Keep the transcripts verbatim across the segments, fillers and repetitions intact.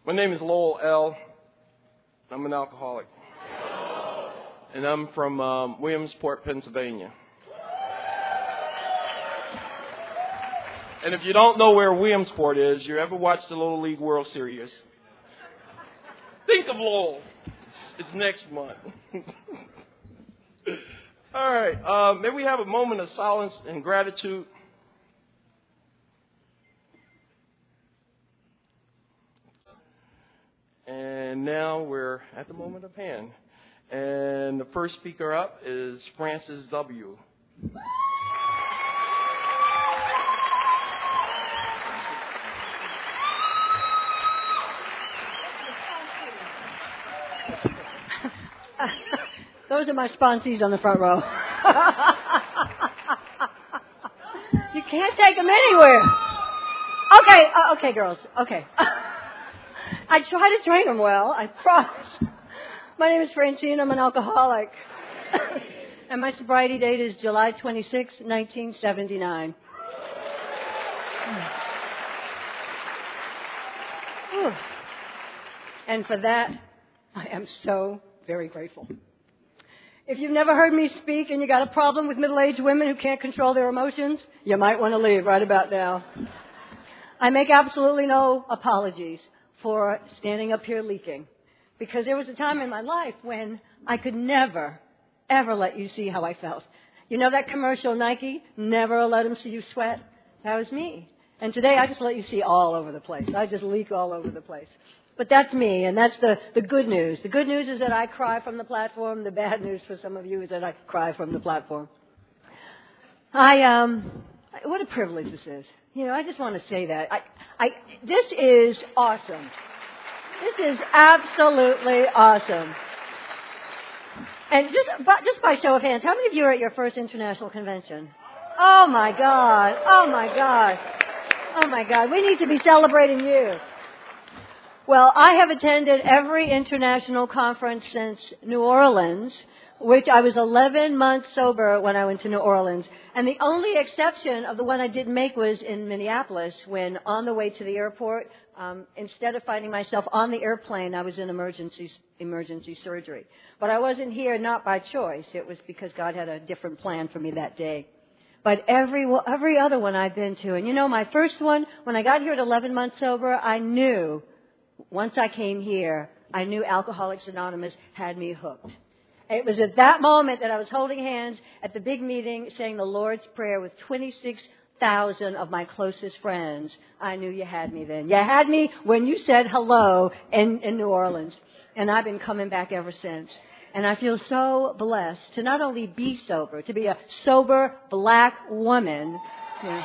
My name is Lowell L. I'm an alcoholic. And I'm from um, Williamsport, Pennsylvania. And if you don't know where Williamsport is, you ever watched the Little League World Series? Think of Lowell. It's, it's next month. All right. Uh, may we have a moment of silence and gratitude? And now we're at the moment of hand. And the first speaker up is Francis W. Those are my sponsees on the front row. You can't take them anywhere. Okay, uh, okay, girls. Okay. I try to train them well, I promise. My name is Francine. I'm an alcoholic. And my sobriety date is July twenty-sixth, nineteen seventy-nine. And for that, I am so very grateful. If you've never heard me speak and you got a problem with middle-aged women who can't control their emotions, you might want to leave right about now. I make absolutely no apologies for standing up here leaking, because there was a time in my life when I could never, ever let you see how I felt. You know that commercial, Nike, never let them see you sweat? That was me. And today I just let you see all over the place. I just leak all over the place. But that's me, and that's the, the good news. The good news is that I cry from the platform. The bad news for some of you is that I cry from the platform. I, um, what a privilege this is. You know, I just want to say that. I, I, this is awesome. This is absolutely awesome. And just, but just by show of hands, how many of you are at your first international convention? Oh, my God. Oh, my God. Oh, my God. We need to be celebrating you. Well, I have attended every international conference since New Orleans, which I was eleven months sober when I went to New Orleans. And the only exception of the one I didn't make was in Minneapolis, when on the way to the airport, um, instead of finding myself on the airplane, I was in emergency, emergency surgery. But I wasn't here not by choice. It was because God had a different plan for me that day. But every every other one I've been to, and you know, my first one, when I got here at eleven months sober, I knew, once I came here, I knew Alcoholics Anonymous had me hooked. It was at that moment that I was holding hands at the big meeting saying the Lord's Prayer with twenty-six thousand of my closest friends. I knew you had me then. You had me when you said hello in, in New Orleans. And I've been coming back ever since. And I feel so blessed to not only be sober, to be a sober black woman. You know,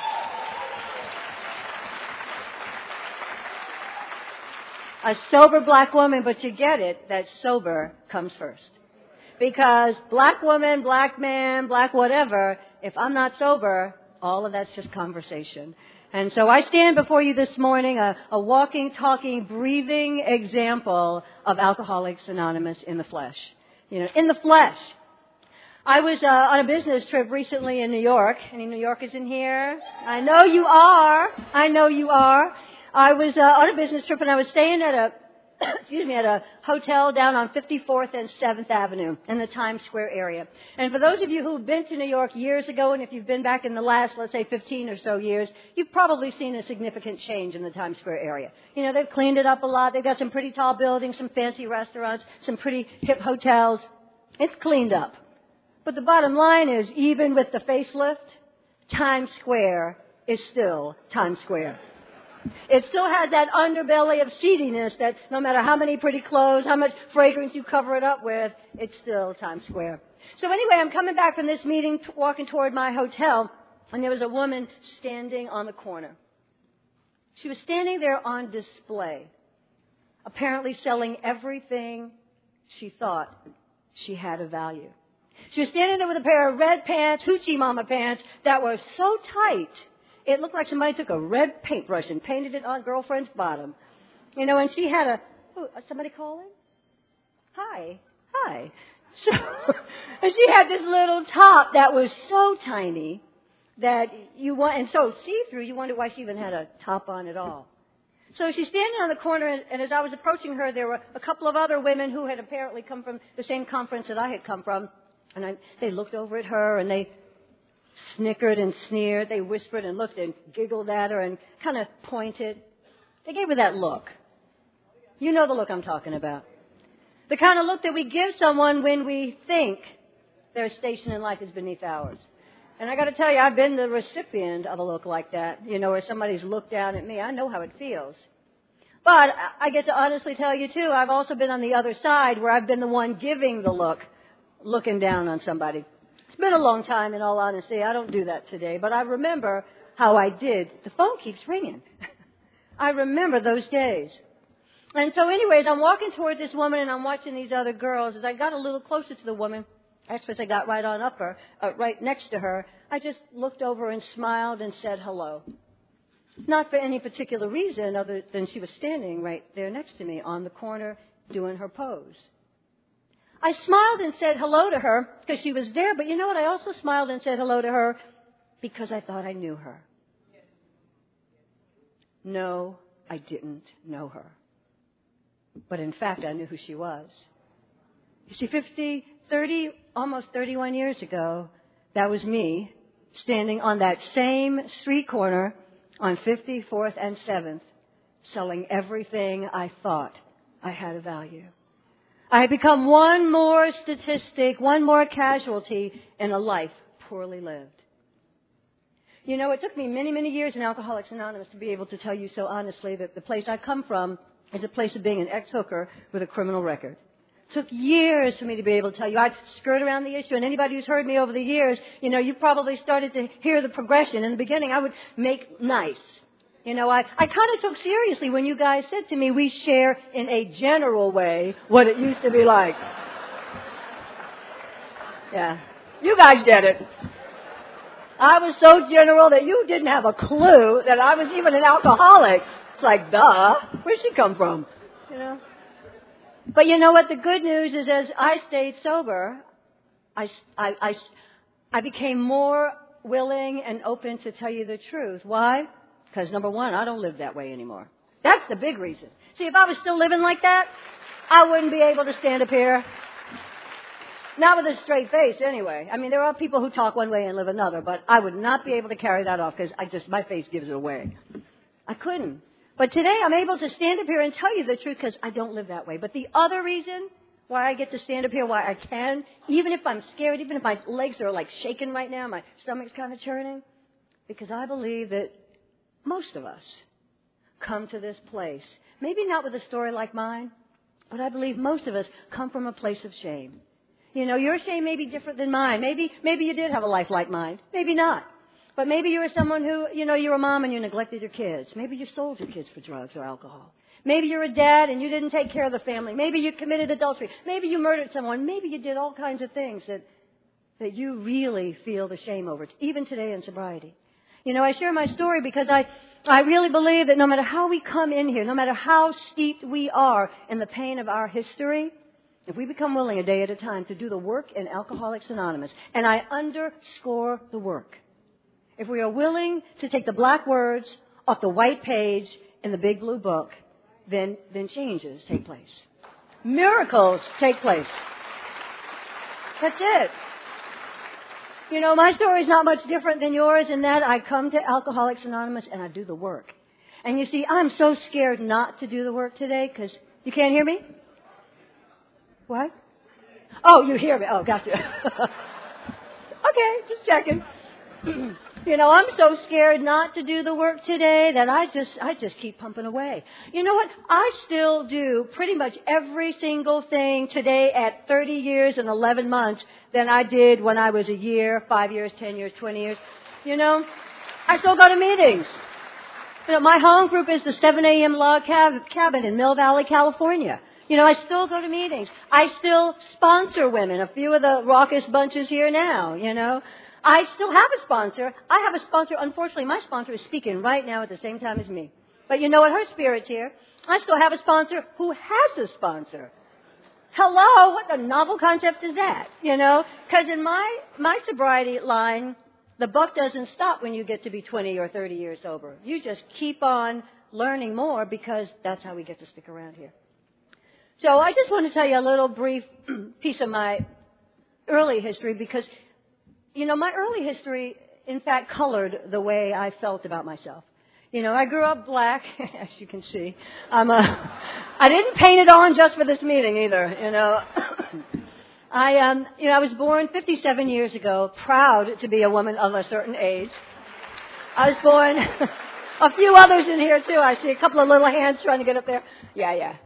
a sober black woman, but you get it, that sober comes first. Because black woman, black man, black whatever, if I'm not sober, all of that's just conversation. And so I stand before you this morning, a, a walking, talking, breathing example of Alcoholics Anonymous in the flesh. You know, in the flesh. I was uh, on a business trip recently in New York. Any New Yorkers in here? I know you are. I know you are. I was uh, on a business trip, and I was staying at a, excuse me, at a hotel down on fifty-fourth and seventh Avenue in the Times Square area. And for those of you who've been to New York years ago, and if you've been back in the last, let's say, fifteen or so years, you've probably seen a significant change in the Times Square area. You know, they've cleaned it up a lot. They've got some pretty tall buildings, some fancy restaurants, some pretty hip hotels. It's cleaned up. But the bottom line is, even with the facelift, Times Square is still Times Square. It still has that underbelly of seediness that no matter how many pretty clothes, how much fragrance you cover it up with, it's still Times Square. So anyway, I'm coming back from this meeting, t- walking toward my hotel, and there was a woman standing on the corner. She was standing there on display, apparently selling everything she thought she had of value. She was standing there with a pair of red pants, hoochie mama pants, that were so tight, it looked like somebody took a red paintbrush and painted it on girlfriend's bottom. You know, and she had a, oh, somebody calling? Hi, hi. So, and she had this little top that was so tiny that you want, and so see-through, you wonder why she even had a top on at all. So she's standing on the corner, and as I was approaching her, there were a couple of other women who had apparently come from the same conference that I had come from. And I, they looked over at her, and they snickered and sneered. They whispered and looked and giggled at her and kind of pointed. They gave her that look. You know the look I'm talking about. The kind of look that we give someone when we think their station in life is beneath ours. And I got to tell you, I've been the recipient of a look like that, you know, where somebody's looked down at me. I know how it feels. But I get to honestly tell you, too, I've also been on the other side where I've been the one giving the look, looking down on somebody. It's been a long time, in all honesty. I don't do that today. But I remember how I did. The phone keeps ringing. I remember those days. And so anyways, I'm walking toward this woman, and I'm watching these other girls. As I got a little closer to the woman, actually, as I got right on up her, uh, right next to her, I just looked over and smiled and said hello. Not for any particular reason other than she was standing right there next to me on the corner doing her pose. I smiled and said hello to her because she was there, but you know what? I also smiled and said hello to her because I thought I knew her. No, I didn't know her. But in fact, I knew who she was. You see, fifty, thirty, almost thirty-one years ago, that was me standing on that same street corner on fifty-fourth and seventh, selling everything I thought I had a value. I had become one more statistic, one more casualty in a life poorly lived. You know, it took me many, many years in Alcoholics Anonymous to be able to tell you so honestly that the place I come from is a place of being an ex-hooker with a criminal record. It took years for me to be able to tell you. I'd skirt around the issue, and anybody who's heard me over the years, you know, you've probably started to hear the progression. In the beginning, I would make nice. You know, I, I kind of took seriously when you guys said to me, we share in a general way what it used to be like. Yeah. You guys get it. I was so general that you didn't have a clue that I was even an alcoholic. It's like, duh, where'd she come from? You know? But you know what? The good news is as I stayed sober, I, I, I, I became more willing and open to tell you the truth. Why? Because, number one, I don't live that way anymore. That's the big reason. See, if I was still living like that, I wouldn't be able to stand up here. Not with a straight face, anyway. I mean, there are people who talk one way and live another, but I would not be able to carry that off because I just, my face gives it away. I couldn't. But today I'm able to stand up here and tell you the truth because I don't live that way. But the other reason why I get to stand up here, why I can, even if I'm scared, even if my legs are like shaking right now, my stomach's kind of churning, because I believe that most of us come to this place, maybe not with a story like mine, but I believe most of us come from a place of shame. You know, your shame may be different than mine. Maybe, maybe you did have a life like mine. Maybe not. But maybe you were someone who, you know, you're a mom and you neglected your kids. Maybe you sold your kids for drugs or alcohol. Maybe you're a dad and you didn't take care of the family. Maybe you committed adultery. Maybe you murdered someone. Maybe you did all kinds of things that, that you really feel the shame over, even today in sobriety. You know, I share my story because I, I really believe that no matter how we come in here, no matter how steeped we are in the pain of our history, if we become willing a day at a time to do the work in Alcoholics Anonymous, and I underscore the work, if we are willing to take the black words off the white page in the big blue book, then, then changes take place. Miracles take place. That's it. You know, my story is not much different than yours in that I come to Alcoholics Anonymous and I do the work. And you see, I'm so scared not to do the work today because you can't hear me? What? Oh, you hear me. Oh, gotcha. Okay, just checking. You know, I'm so scared not to do the work today that I just I just keep pumping away. You know what? I still do pretty much every single thing today at thirty years and eleven months than I did when I was a year, five years, ten years, twenty years. You know, I still go to meetings. You know, my home group is the seven a.m. log cab- cabin in Mill Valley, California. You know, I still go to meetings. I still sponsor women, a few of the raucous bunches here now, you know. I still have a sponsor. I have a sponsor. Unfortunately, my sponsor is speaking right now at the same time as me. But you know what? Her spirit's here. I still have a sponsor who has a sponsor. Hello? What a novel concept is that? You know? Because in my, my sobriety line, the buck doesn't stop when you get to be twenty or thirty years sober. You just keep on learning more because that's how we get to stick around here. So I just want to tell you a little brief piece of my early history because, you know, my early history, in fact, colored the way I felt about myself. You know, I grew up black, as you can see. I'm a, I didn't paint it on just for this meeting either, you know. I, um, you know, I was born fifty-seven years ago, proud to be a woman of a certain age. I was born, a few others in here too. I see a couple of little hands trying to get up there. Yeah, yeah.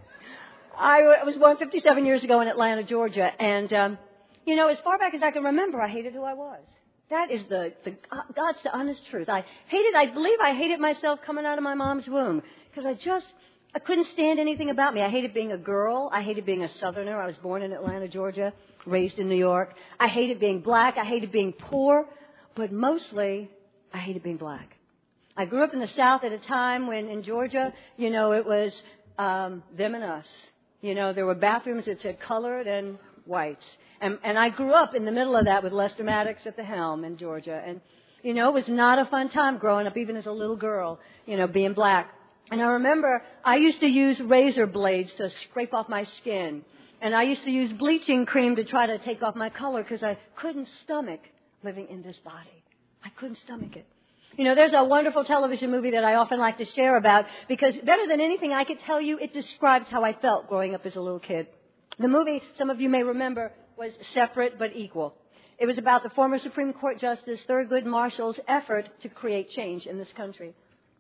I was born fifty-seven years ago in Atlanta, Georgia, and, um, you know, as far back as I can remember, I hated who I was. That is the, the God's the honest truth. I hated, I believe I hated myself coming out of my mom's womb because I just, I couldn't stand anything about me. I hated being a girl. I hated being a Southerner. I was born in Atlanta, Georgia, raised in New York. I hated being black. I hated being poor, but mostly I hated being black. I grew up in the South at a time when in Georgia, you know, it was um, them and us. You know, there were bathrooms that said colored and whites. And, and I grew up in the middle of that with Lester Maddox at the helm in Georgia. And, you know, it was not a fun time growing up, even as a little girl, you know, being black. And I remember I used to use razor blades to scrape off my skin. And I used to use bleaching cream to try to take off my color because I couldn't stomach living in this body. I couldn't stomach it. You know, there's a wonderful television movie that I often like to share about because better than anything I could tell you, it describes how I felt growing up as a little kid. The movie, some of you may remember, was Separate but Equal. It was about the former Supreme Court Justice Thurgood Marshall's effort to create change in this country.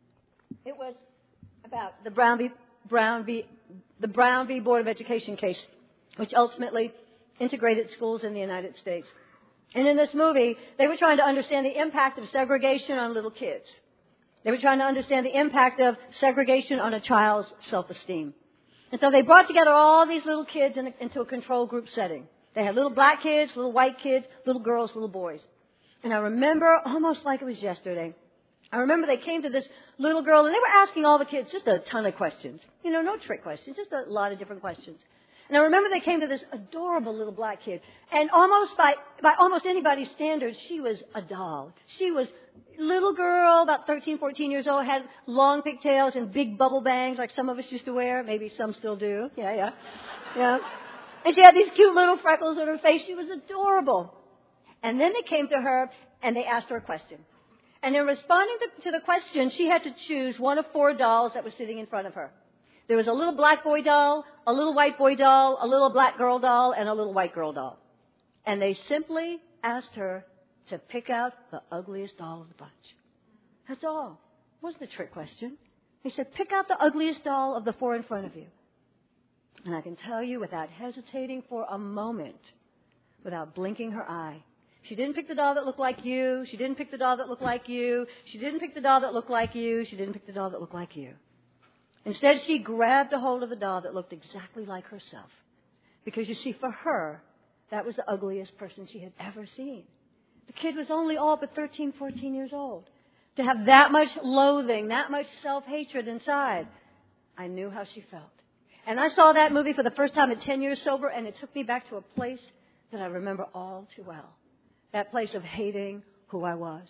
It was about the Brown v. Brown v. the Brown v. Board of Education case, which ultimately integrated schools in the United States. And in this movie, they were trying to understand the impact of segregation on little kids. They were trying to understand the impact of segregation on a child's self-esteem. And so they brought together all these little kids in a, into a control group setting. They had little black kids, little white kids, little girls, little boys. And I remember almost like it was yesterday. I remember they came to this little girl and they were asking all the kids just a ton of questions. You know, no trick questions, just a lot of different questions. And I remember they came to this adorable little black kid. And almost by, by almost anybody's standards, she was a doll. She was a little girl, about thirteen, fourteen years old, had long pigtails and big bubble bangs like some of us used to wear. Maybe some still do. Yeah, yeah. Yeah. And she had these cute little freckles on her face. She was adorable. And then they came to her and they asked her a question. And in responding to, to the question, she had to choose one of four dolls that was sitting in front of her. There was a little black boy doll, a little white boy doll, a little black girl doll, and a little white girl doll. And they simply asked her to pick out the ugliest doll of the bunch. That's all. It wasn't a trick question. They said, pick out the ugliest doll of the four in front of you. And I can tell you without hesitating for a moment, without blinking her eye, she didn't pick the doll that looked like you. She didn't pick the doll that looked like you. She didn't pick the doll that looked like you. She didn't pick the doll that looked like you. Instead, she grabbed a hold of the doll that looked exactly like herself. Because, you see, for her, that was the ugliest person she had ever seen. The kid was only all but thirteen, fourteen years old. To have that much loathing, that much self-hatred inside, I knew how she felt. And I saw that movie for the first time at ten years sober, and it took me back to a place that I remember all too well. That place of hating who I was.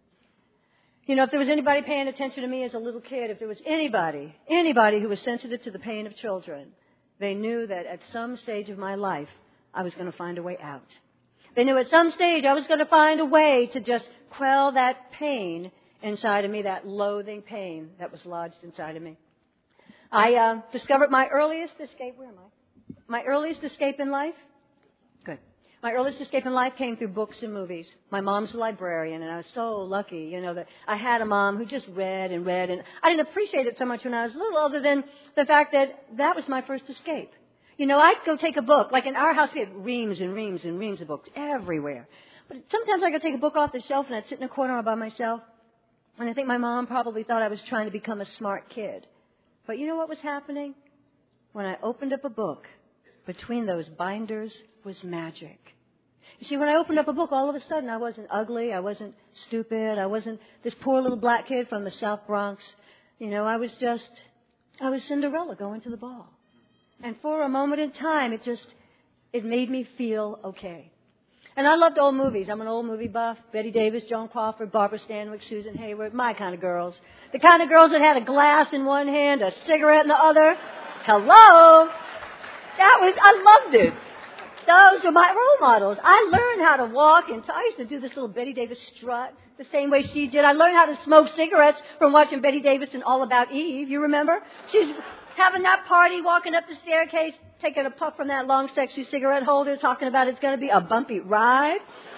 You know, if there was anybody paying attention to me as a little kid, if there was anybody, anybody who was sensitive to the pain of children, they knew that at some stage of my life, I was going to find a way out. They knew at some stage I was going to find a way to just quell that pain inside of me, that loathing pain that was lodged inside of me. I uh, discovered my earliest escape. Where am I? My earliest escape in life? Good. My earliest escape in life came through books and movies. My mom's a librarian, and I was so lucky, you know, that I had a mom who just read and read. And I didn't appreciate it so much when I was little, other than the fact that that was my first escape. You know, I'd go take a book. Like in our house, we had reams and reams and reams of books everywhere. But sometimes I'd go take a book off the shelf, and I'd sit in a corner all by myself. And I think my mom probably thought I was trying to become a smart kid. But you know what was happening? When I opened up a book, between those binders was magic. You see, when I opened up a book, all of a sudden I wasn't ugly, I wasn't stupid, I wasn't this poor little black kid from the South Bronx. You know, I was just, I was Cinderella going to the ball. And for a moment in time, it just, it made me feel okay. And I loved old movies. I'm an old movie buff. Betty Davis, Joan Crawford, Barbara Stanwyck, Susan Hayward, my kind of girls. The kind of girls that had a glass in one hand, a cigarette in the other. Hello! That was, I loved it. Those were my role models. I learned how to walk, and I used to do this little Betty Davis strut the same way she did. I learned how to smoke cigarettes from watching Betty Davis in All About Eve. You remember? She's having that party, walking up the staircase, taking a puff from that long, sexy cigarette holder, talking about it's going to be a bumpy ride.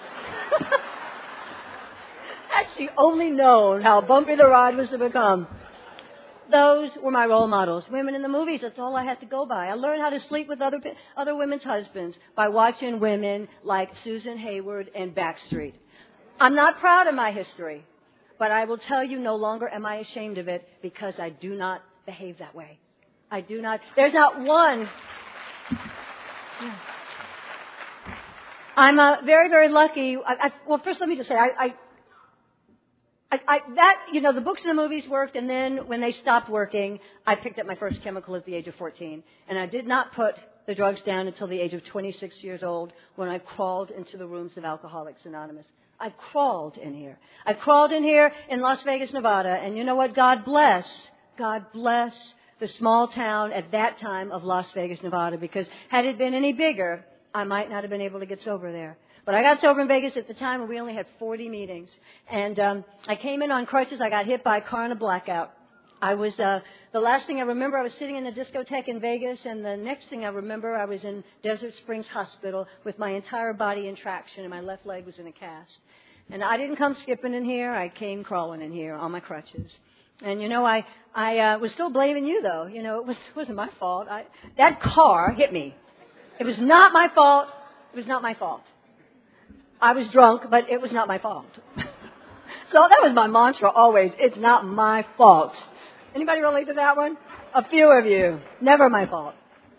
Had she only known how bumpy the ride was to become. Those were my role models. Women in the movies, that's all I had to go by. I learned how to sleep with other other women's husbands by watching women like Susan Hayward and Backstreet. I'm not proud of my history, but I will tell you no longer am I ashamed of it because I do not behave that way. I do not. There's not one. I'm uh, very, very lucky. I, I, well, first let me just say, I, I I, I, that, you know, the books and the movies worked, and then when they stopped working, I picked up my first chemical at the age of fourteen. And I did not put the drugs down until the age of twenty-six years old when I crawled into the rooms of Alcoholics Anonymous. I crawled in here. I crawled in here in Las Vegas, Nevada, and you know what? God bless, God bless the small town at that time of Las Vegas, Nevada, because had it been any bigger, I might not have been able to get sober there. But I got sober in Vegas at the time, and we only had forty meetings. And um, I came in on crutches. I got hit by a car in a blackout. I was, uh, the last thing I remember, I was sitting in a discotheque in Vegas, and the next thing I remember, I was in Desert Springs Hospital with my entire body in traction, and my left leg was in a cast. And I didn't come skipping in here. I came crawling in here on my crutches. And, you know, I, I uh, was still blaming you, though. You know, it, was, it wasn't my fault. I, that car hit me. It was not my fault. It was not my fault. I was drunk, but it was not my fault. So that was my mantra always. It's not my fault. Anybody relate to that one? A few of you. Never my fault.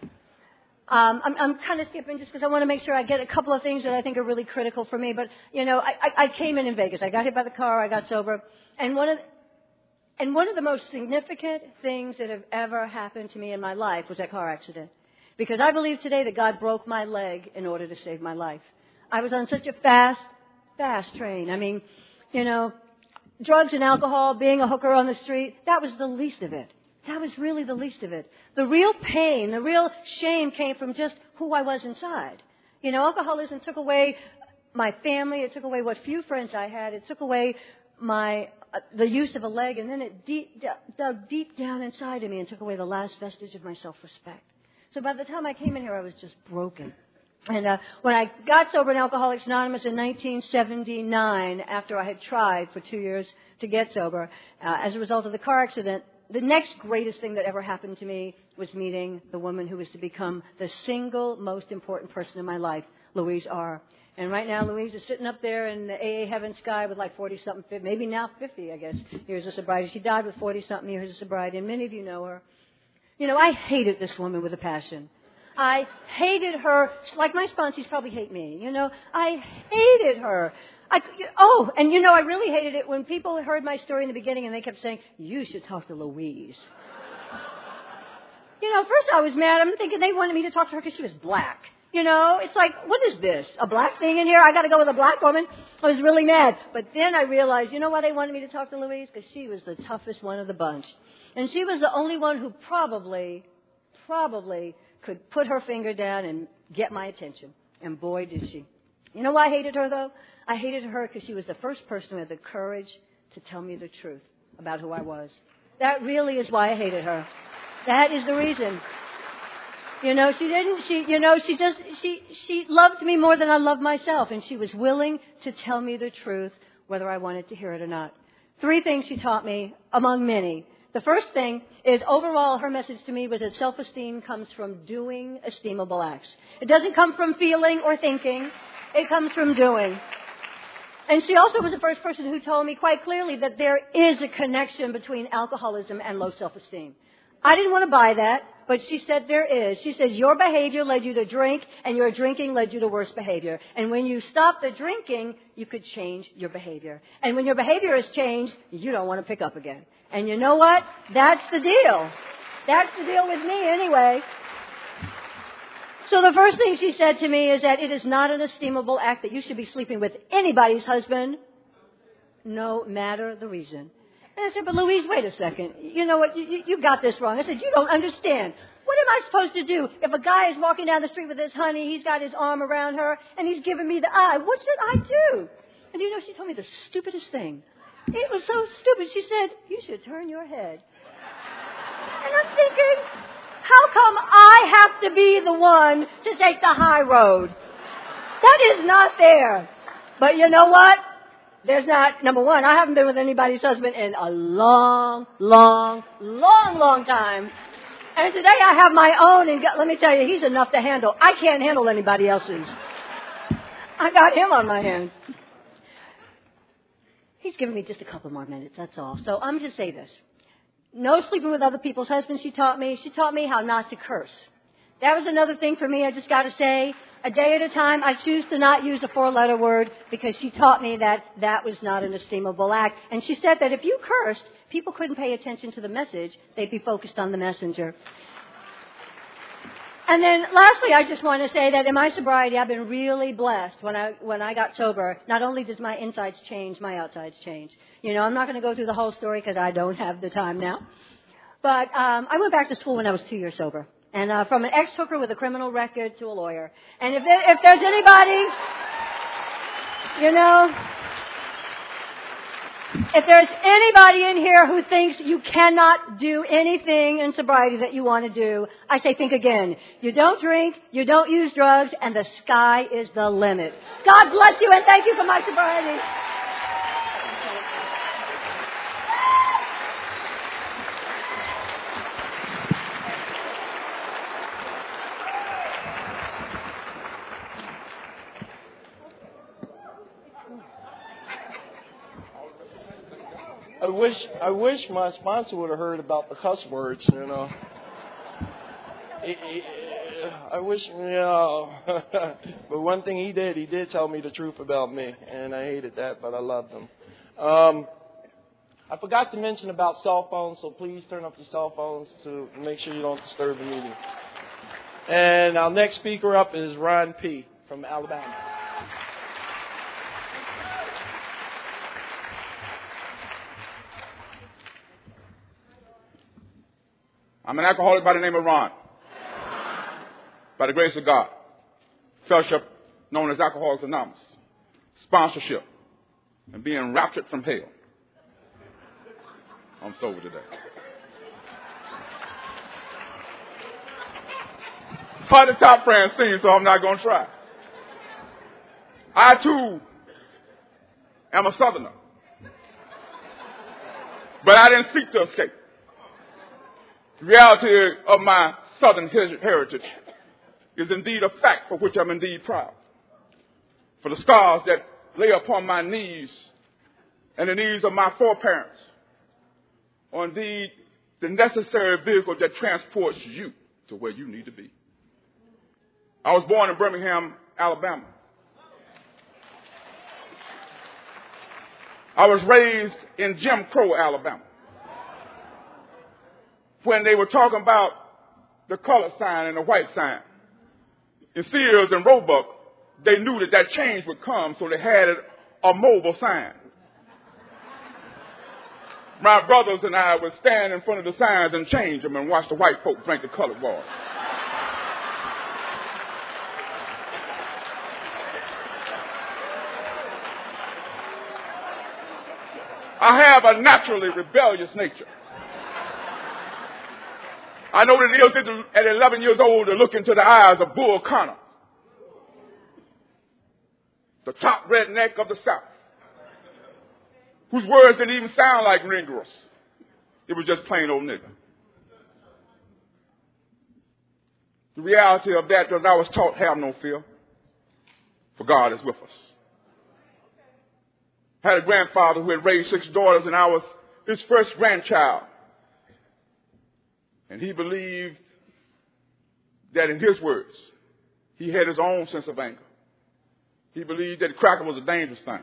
Um, I'm, I'm kind of skipping just because I want to make sure I get a couple of things that I think are really critical for me. But, you know, I, I, I came in in Vegas. I got hit by the car. I got sober. And one of the, and one of the most significant things that have ever happened to me in my life was that car accident. Because I believe today that God broke my leg in order to save my life. I was on such a fast, fast train. I mean, you know, drugs and alcohol, being a hooker on the street, that was the least of it. That was really the least of it. The real pain, the real shame came from just who I was inside. You know, alcoholism took away my family. It took away what few friends I had. It took away my uh, the use of a leg, and then it deep, dug deep down inside of me and took away the last vestige of my self-respect. So by the time I came in here, I was just broken. And uh, when I got sober in Alcoholics Anonymous in nineteen seventy-nine, after I had tried for two years to get sober, uh, as a result of the car accident, the next greatest thing that ever happened to me was meeting the woman who was to become the single most important person in my life, Louise R. And right now, Louise is sitting up there in the A A heaven sky with like forty-something, maybe now fifty, I guess, years of sobriety. She died with forty-something years of sobriety, and many of you know her. You know, I hated this woman with a passion. I hated her, like my sponsees probably hate me, you know. I hated her. I, oh, and you know, I really hated it when people heard my story in the beginning and they kept saying, you should talk to Louise. You know, first I was mad. I'm thinking they wanted me to talk to her because she was black. You know, it's like, what is this? A black thing in here? I got to go with a black woman? I was really mad. But then I realized, you know why they wanted me to talk to Louise? Because she was the toughest one of the bunch. And she was the only one who probably, probably could put her finger down and get my attention. And boy, did she. You know why I hated her, though? I hated her because she was the first person who had the courage to tell me the truth about who I was. That really is why I hated her. That is the reason. You know, she didn't, she, you know, she just, she, she loved me more than I loved myself. And she was willing to tell me the truth, whether I wanted to hear it or not. Three things she taught me, among many. The first thing is, overall, her message to me was that self-esteem comes from doing esteemable acts. It doesn't come from feeling or thinking. It comes from doing. And she also was the first person who told me quite clearly that there is a connection between alcoholism and low self-esteem. I didn't want to buy that, but she said there is. She says your behavior led you to drink, and your drinking led you to worse behavior. And when you stop the drinking, you could change your behavior. And when your behavior has changed, you don't want to pick up again. And you know what? That's the deal. That's the deal with me anyway. So the first thing she said to me is that it is not an esteemable act that you should be sleeping with anybody's husband, no matter the reason. And I said, but Louise, wait a second. You know what? You, you got this wrong. I said, you don't understand. What am I supposed to do if a guy is walking down the street with his honey, he's got his arm around her, and he's giving me the eye? What should I do? And you know, she told me the stupidest thing. It was so stupid. She said, you should turn your head. And I'm thinking, how come I have to be the one to take the high road? That is not fair. But you know what? There's not, number one, I haven't been with anybody's husband in a long, long, long, long time. And today I have my own, and let me tell you, he's enough to handle. I can't handle anybody else's. I got him on my hands. He's giving me just a couple more minutes, that's all. So I'm going to say this. No sleeping with other people's husbands, she taught me. She taught me how not to curse. That was another thing for me, I just got to say. A day at a time, I choose to not use a four-letter word because she taught me that that was not an esteemable act. And she said that if you cursed, people couldn't pay attention to the message. They'd be focused on the messenger. And then lastly, I just want to say that in my sobriety, I've been really blessed. When I when I got sober, not only does my insides change, my outsides change. You know, I'm not going to go through the whole story because I don't have the time now. But um, I went back to school when I was two years sober. And uh, from an ex-hooker with a criminal record to a lawyer. And if there, if there's anybody, you know, if there's anybody in here who thinks you cannot do anything in sobriety that you want to do, I say think again. You don't drink, you don't use drugs, and the sky is the limit. God bless you, and thank you for my sobriety. I wish I wish my sponsor would have heard about the cuss words, you know. I wish, you know. But one thing he did, he did tell me the truth about me, and I hated that, but I loved him. Um, I forgot to mention about cell phones, so please turn off your cell phones to make sure you don't disturb the meeting. And our next speaker up is Ron P. from Alabama. I'm an alcoholic by the name of Ron. By the grace of God. Fellowship known as Alcoholics Anonymous. Sponsorship. And being raptured from hell. I'm sober today. Part of the top Francine, so I'm not going to try. I too am a Southerner. But I didn't seek to escape. The reality of my Southern heritage is indeed a fact for which I'm indeed proud. For the scars that lay upon my knees and the knees of my foreparents are indeed the necessary vehicle that transports you to where you need to be. I was born in Birmingham, Alabama. I was raised in Jim Crow, Alabama. When they were talking about the colored sign and the white sign. In Sears and Roebuck, they knew that that change would come, so they had a mobile sign. My brothers and I would stand in front of the signs and change them and watch the white folk drink the colored water. I have a naturally rebellious nature. I know that it is at eleven years old to look into the eyes of Bull Connor, the top redneck of the South, whose words didn't even sound like Negroes. It was just plain old nigger. The reality of that was I was taught, have no fear, for God is with us. I had a grandfather who had raised six daughters, and I was his first grandchild. And he believed that, in his words, he had his own sense of anger. He believed that cracker was a dangerous thing.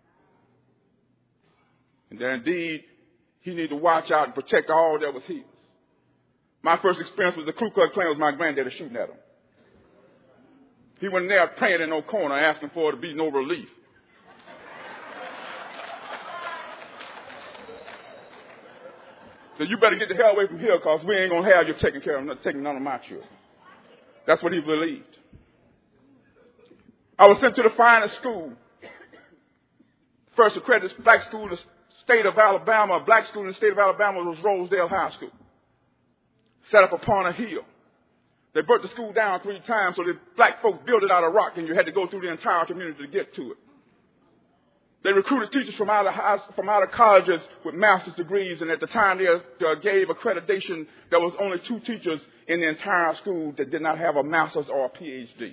And that indeed, he needed to watch out and protect all that was his. My first experience was the Ku Klux Klan was my granddaddy shooting at him. He wasn't there praying in no corner asking for it to be no relief. So you better get the hell away from here because we ain't going to have you taking care of taking none of my children. That's what he believed. I was sent to the finest school. First accredited black school in the state of Alabama, a black school in the state of Alabama was Rosedale High School. Set up upon a hill. They burnt the school down three times so the black folks built it out of rock and you had to go through the entire community to get to it. They recruited teachers from out of, high, from out of colleges with master's degrees, and at the time they uh, gave accreditation, there was only two teachers in the entire school that did not have a master's or a P H D.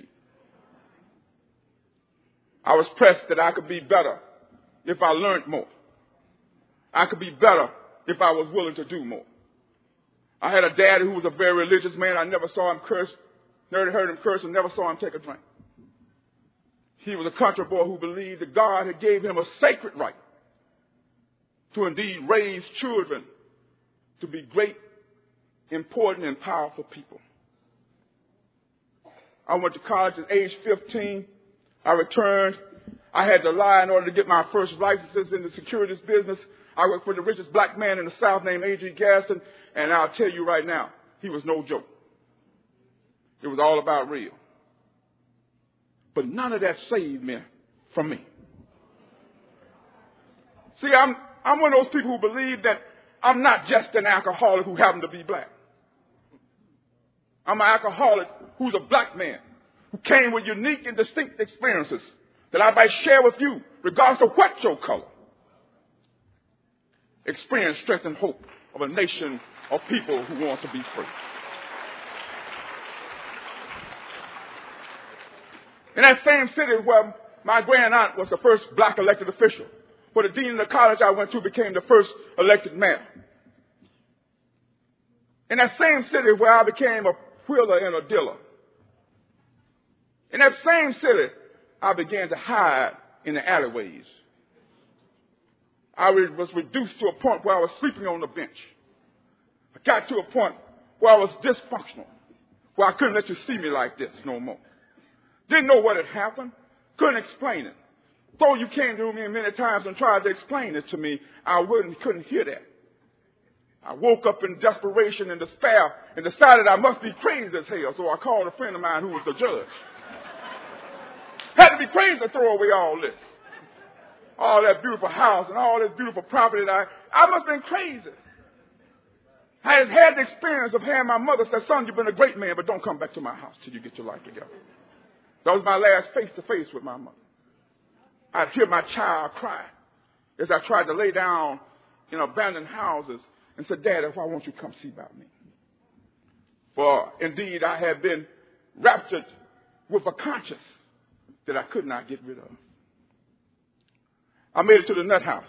I was pressed that I could be better if I learned more. I could be better if I was willing to do more. I had a daddy who was a very religious man. I never saw him curse, never heard him curse, and never saw him take a drink. He was a country boy who believed that God had gave him a sacred right to indeed raise children to be great, important, and powerful people. I went to college at age fifteen. I returned. I had to lie in order to get my first licenses in the securities business. I worked for the richest black man in the South named A G Gaston, and I'll tell you right now, he was no joke. It was all about real. But none of that saved me from me. See, I'm, I'm one of those people who believe that I'm not just an alcoholic who happened to be black. I'm an alcoholic who's a black man who came with unique and distinct experiences that I might share with you, regardless of what your color. Experience, strength, and hope of a nation of people who want to be free. In that same city where my grand aunt was the first black elected official, where the dean of the college I went to became the first elected mayor. In that same city where I became a wheeler and a dealer. In that same city, I began to hide in the alleyways. I was reduced to a point where I was sleeping on the bench. I got to a point where I was dysfunctional, where I couldn't let you see me like this no more. Didn't know what had happened. Couldn't explain it. Though you came to me many times and tried to explain it to me, I wouldn't, couldn't hear that. I woke up in desperation and despair and decided I must be crazy as hell, so I called a friend of mine who was the judge. Had to be crazy to throw away all this. All that beautiful house and all this beautiful property that I, I must have been crazy. I had had the experience of having my mother say, son, you've been a great man, but don't come back to my house till you get your life together. That was my last face-to-face with my mother. I'd hear my child cry as I tried to lay down in abandoned houses and said, Daddy, why won't you come see about me? For indeed, I had been raptured with a conscience that I could not get rid of. I made it to the nut house.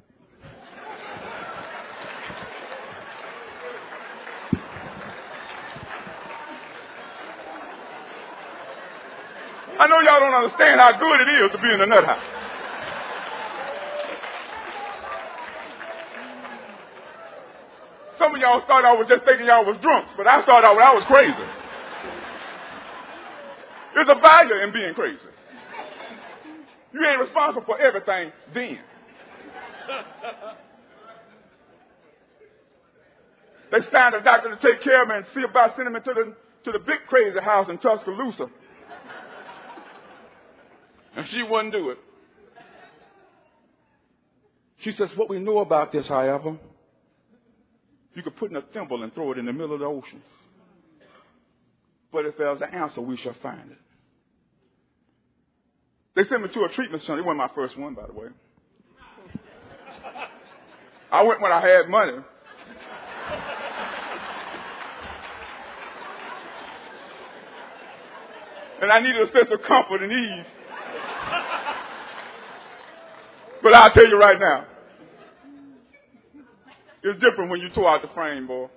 I know y'all don't understand how good it is to be in the nut house. Some of y'all thought I was just thinking y'all was drunks, but I started out when I was crazy. There's a value in being crazy. You ain't responsible for everything then. They signed a doctor to take care of me and see about sending me to the, to the big crazy house in Tuscaloosa. And she wouldn't do it. She says, what we know about this, however, you could put in a thimble and throw it in the middle of the ocean. But if there's an answer, we shall find it. They sent me to a treatment center. It wasn't my first one, by the way. I went when I had money. And I needed a sense of comfort and ease. But I'll tell you right now, it's different when you tore out the frame, boy.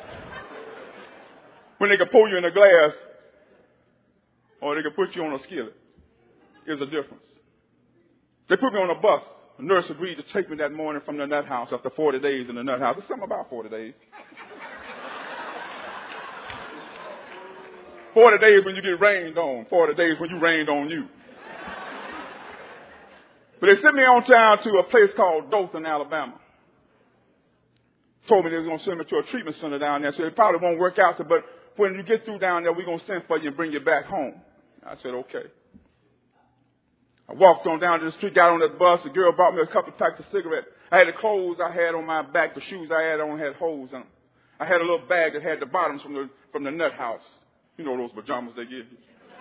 When they can pour you in a glass or they can put you on a skillet. There's a difference. They put me on a bus. A nurse agreed to take me that morning from the nut house after forty days in the nut house. It's something about forty days. forty days when you get rained on, forty days when you rained on you. But they sent me on down to a place called Dothan, Alabama. Told me they was going to send me to a treatment center down there. Said it probably won't work out, but when you get through down there, we're going to send for you and bring you back home. I said, okay. I walked on down to the street, got on that bus. The girl bought me a couple of packs of cigarettes. I had the clothes I had on my back, the shoes I had on had holes in them. I had a little bag that had the bottoms from the from the nut house. You know those pajamas they give you.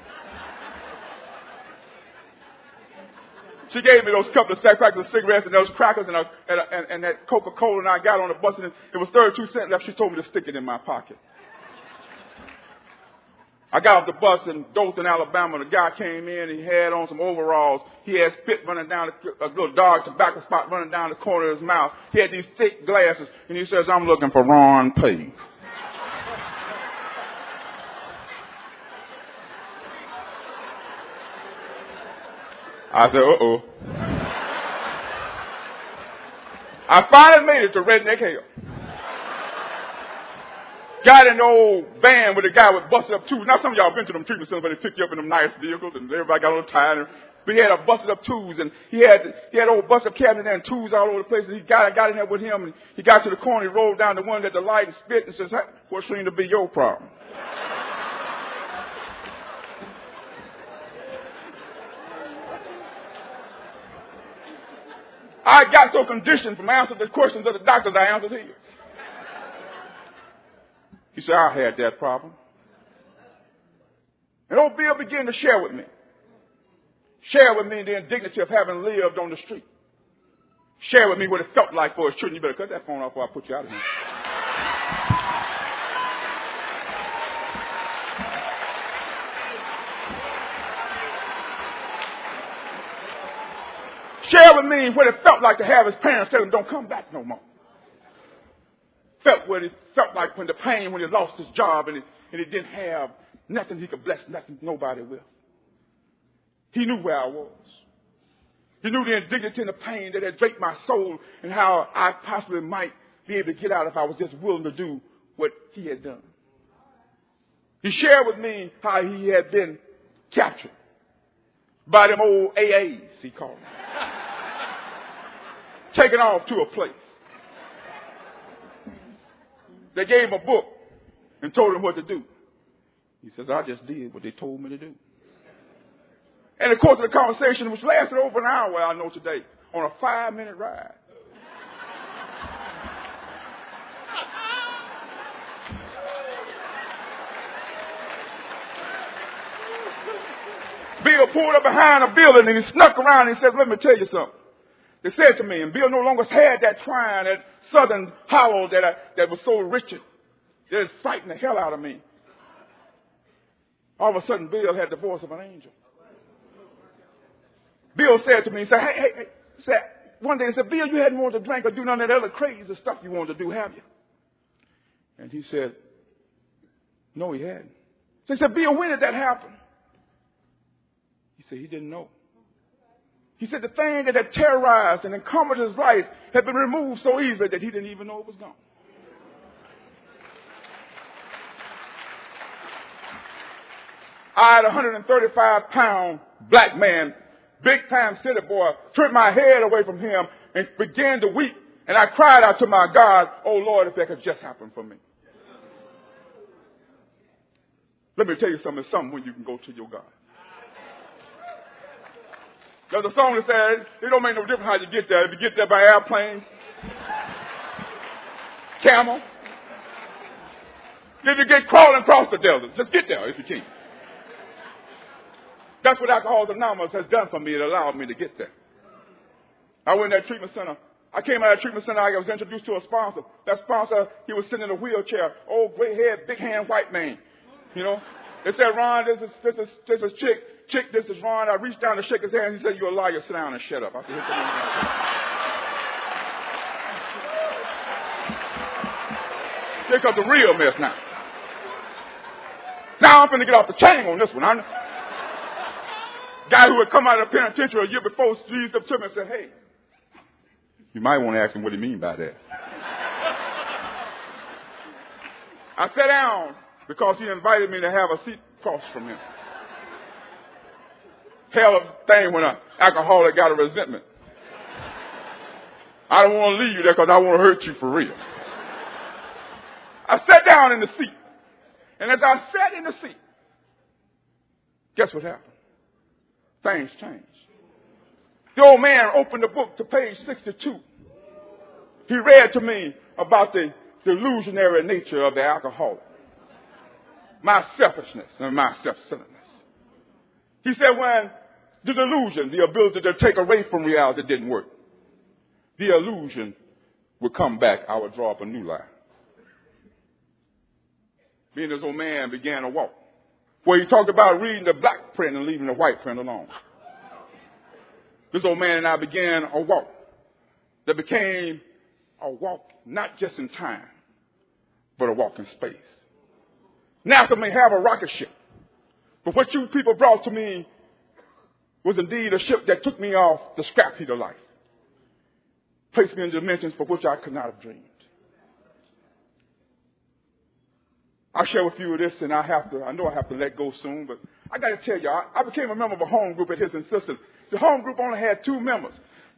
She gave me those couple of packs of cigarettes and those crackers and, a, and, a, and, and that Coca-Cola, and I got on the bus, and it was thirty-two cents left. She told me to stick it in my pocket. I got off the bus in Dothan, Alabama. The guy came in. He had on some overalls. He had spit running down, the, a little dark tobacco spot running down the corner of his mouth. He had these thick glasses, and he says, "I'm looking for Ron Page." I said, uh-oh. I finally made it to Redneck Hill. Got in the old van with a guy with busted up tubes. Now some of y'all been to them treatment centers where they pick you up in them nice vehicles and everybody got a little tired. But he had a busted up tubes and he had he had old busted up cabinet there and tubes all over the place. And he got I got in there with him and he got to the corner. He rolled down the one at the light and spit and says, "Hey, what seemed to be your problem?" I got so conditioned from answering the questions of the doctors, I answered his. He said, "I had that problem." And old Bill began to share with me. Share with me the indignity of having lived on the street. Share with me what it felt like for his children. You better cut that phone off before I put you out of here. Share with me what it felt like to have his parents tell him, "Don't come back no more." Felt what it felt like when the pain, when he lost his job and he, and he didn't have nothing he could bless, nothing, nobody with. He knew where I was. He knew the indignity and the pain that had draped my soul and how I possibly might be able to get out if I was just willing to do what he had done. He shared with me how he had been captured by them old A As, he called them. Taken off to a place. They gave him a book and told him what to do. He says, "I just did what they told me to do." And in the course of the conversation, which lasted over an hour, I know today, on a five-minute ride. Bill pulled up behind a building and he snuck around and he said, "Let me tell you something." They said to me, and Bill no longer had that twine, that southern howl that I, that was so rich, that it frightened the hell out of me. All of a sudden, Bill had the voice of an angel. Bill said to me, he said, hey, hey, hey, said, one day he said, "Bill, you hadn't wanted to drink or do none of that other crazy stuff you wanted to do, have you?" And he said, "No, he hadn't." So he said, "Bill, when did that happen?" He said he didn't know. He said the thing that had terrorized and encumbered his life had been removed so easily that he didn't even know it was gone. I had a one hundred thirty-five pound black man, big time city boy, turned my head away from him and began to weep. And I cried out to my God, "Oh Lord, if that could just happen for me." Let me tell you something, something when you can go to your God. There's a song that says, it don't make no difference how you get there. If you get there by airplane, camel, if you get crawling across the desert, just get there if you can. That's what Alcoholics Anonymous has done for me. It allowed me to get there. I went to that treatment center. I came out of that treatment center. I was introduced to a sponsor. That sponsor, he was sitting in a wheelchair. Old gray haired, big hand white man. You know, they said, "Ron, this is, this is, this is Chick. Chick, this is Ron." I reached down to shake his hand. He said, "You're a liar. Sit down and shut up." I said, "Here comes the real mess now. Now I'm going to get off the chain on this one." I guy who had come out of the penitentiary a year before squeezed up to me and said, "Hey, you might want to ask him what he mean by that." I sat down because he invited me to have a seat across from him. Hell of a thing when an alcoholic got a resentment. I don't want to leave you there because I want to hurt you for real. I sat down in the seat. And as I sat in the seat, guess what happened? Things changed. The old man opened the book to page sixty-two. He read to me about the delusionary nature of the alcoholic. My selfishness and my self-centeredness. He said when the delusion, the ability to take away from reality didn't work, the illusion would come back. I would draw up a new line. Me and this old man began to walk, where he talked about reading the black print and leaving the white print alone. This old man and I began a walk that became a walk not just in time, but a walk in space. NASA may have a rocket ship, but what you people brought to me was indeed a ship that took me off the scrap heap of life, placed me in dimensions for which I could not have dreamed. I'll share with you this, and I have to, I know I have to let go soon, but I got to tell you, I, I became a member of a home group at his insistence. The home group only had two members.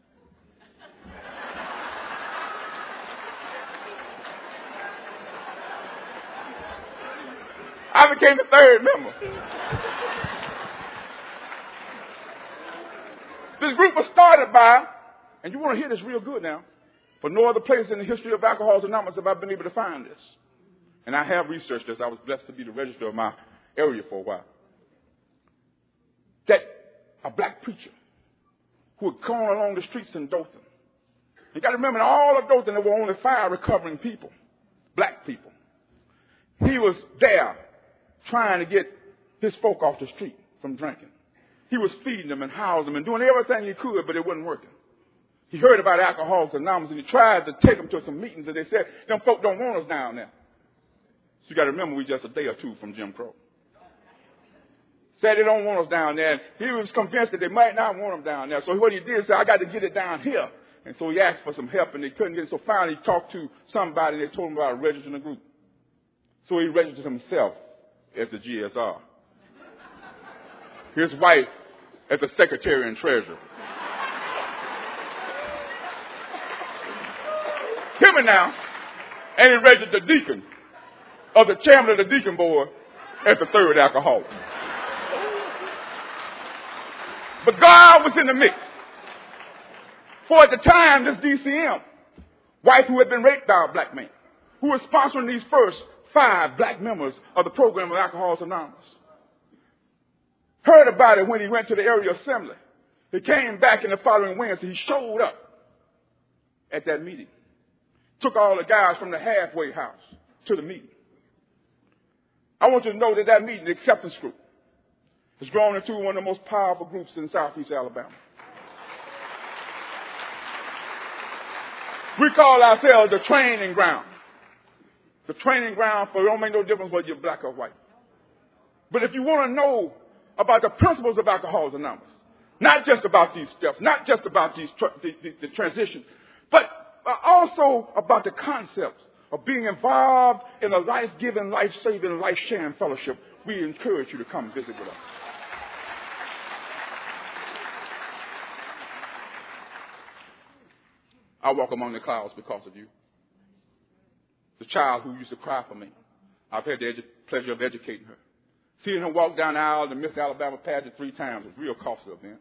I became the third member. This group was started by, and you want to hear this real good now, for no other place in the history of Alcoholics Anonymous have I been able to find this. And I have researched this. I was blessed to be the registrar of my area for a while. That a black preacher who had gone along the streets in Dothan. You got to remember, in all of Dothan, there were only five recovering people, black people. He was there trying to get his folk off the street from drinking. He was feeding them and housing them and doing everything he could, but it wasn't working. He heard about Alcoholics Anonymous, and he tried to take them to some meetings, and they said, them folk don't want us down there. So you got to remember, we just a day or two from Jim Crow. Said they don't want us down there. And he was convinced that they might not want him down there. So what he did is say, I got to get it down here. And so he asked for some help, and they couldn't get it. So finally he talked to somebody. They told him about registering a group. So he registered himself as the G S R. His wife as the secretary and treasurer. Hear me now. And he registered the deacon of the chairman of the deacon board as the third alcoholic. But God was in the mix. For at the time, this D C M, wife who had been raped by a black man, who was sponsoring these first five black members of the program of Alcoholics Anonymous, heard about it when he went to the area assembly. He came back in the following Wednesday. He showed up at that meeting. Took all the guys from the halfway house to the meeting. I want you to know that that meeting, the acceptance group, has grown into one of the most powerful groups in Southeast Alabama. We call ourselves the training ground. The training ground for it don't make no difference whether you're black or white. But if you want to know about the principles of Alcoholics Anonymous, not just about these steps, not just about these tra- the, the, the transition, but also about the concepts of being involved in a life-giving, life-saving, life-sharing fellowship, we encourage you to come visit with us. I walk among the clouds because of you. The child who used to cry for me, I've had the edu- pleasure of educating her. Seeing her walk down the aisle to Miss Alabama pageant three times was a real costly event.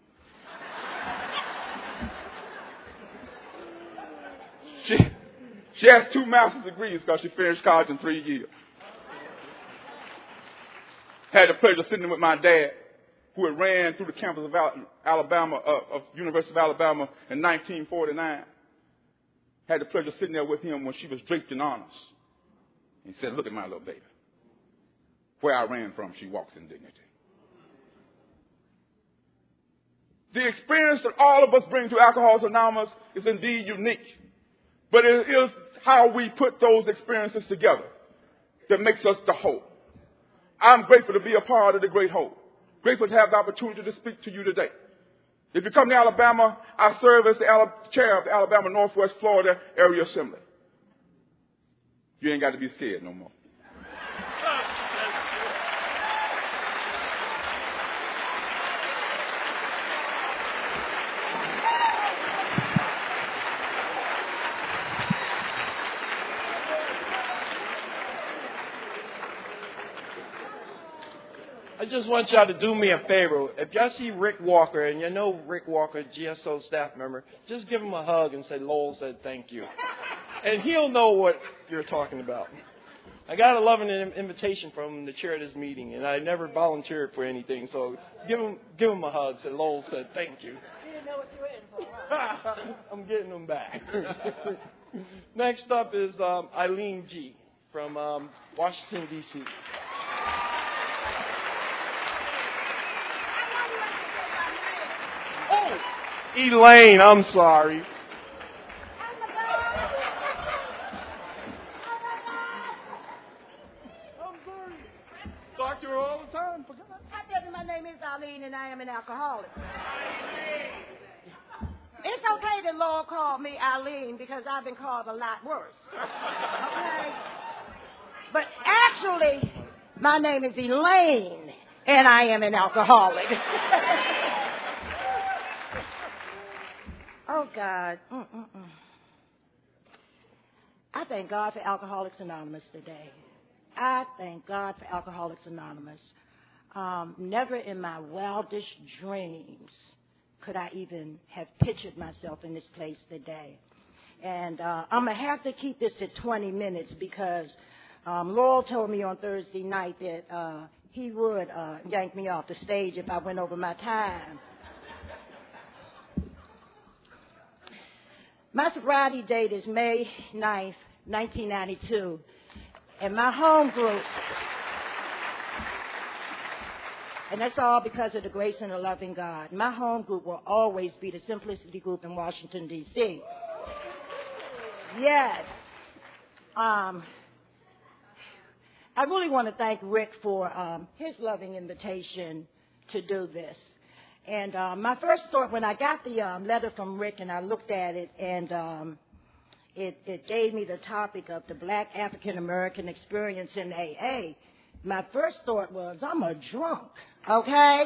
She, she has two master's degrees because she finished college in three years. Had the pleasure of sitting with my dad, who had ran through the campus of Alabama, uh, of University of Alabama in nineteen forty-nine. Had the pleasure of sitting there with him when she was draped in honors. He said, look at my little baby. Where I ran from, she walks in dignity. The experience that all of us bring to Alcoholics Anonymous is indeed unique. But it is how we put those experiences together that makes us the whole. I'm grateful to be a part of the great whole. Grateful to have the opportunity to speak to you today. If you come to Alabama, I serve as the chair of the Alabama Northwest Florida Area Assembly. You ain't got to be scared no more. just want y'all to do me a favor. If y'all see Rick Walker, and you know Rick Walker, G S O staff member, just give him a hug and say, Lowell said thank you. And he'll know what you're talking about. I got a loving invitation from the chair of this meeting, and I never volunteered for anything. So give him give him a hug. Say, Lowell said thank you. You didn't know what you were in for, huh? I'm getting them back. Next up is um, Eileen G. from um, Washington, D C Oh, Elaine, I'm sorry. Talk to her all the time. Forgot. I tell you, my name is Eileen, and I am an alcoholic. It's okay that Lord called me Eileen because I've been called a lot worse. Okay? But actually, my name is Elaine, and I am an alcoholic. Oh, God. Mm-mm-mm. I thank God for Alcoholics Anonymous today. I thank God for Alcoholics Anonymous. Um, never in my wildest dreams could I even have pictured myself in this place today. And uh, I'm going to have to keep this at twenty minutes because um, Laurel told me on Thursday night that uh, he would uh, yank me off the stage if I went over my time. My sobriety date is May ninth, nineteen ninety-two. And my home group, and that's all because of the grace and the loving God, my home group will always be the Simplicity Group in Washington, D C Yes. Um, I really want to thank Rick for um, his loving invitation to do this. And um, my first thought, when I got the um, letter from Rick and I looked at it, and um, It, it gave me the topic of the Black African American experience in A A. My first thought was, I'm a drunk, okay?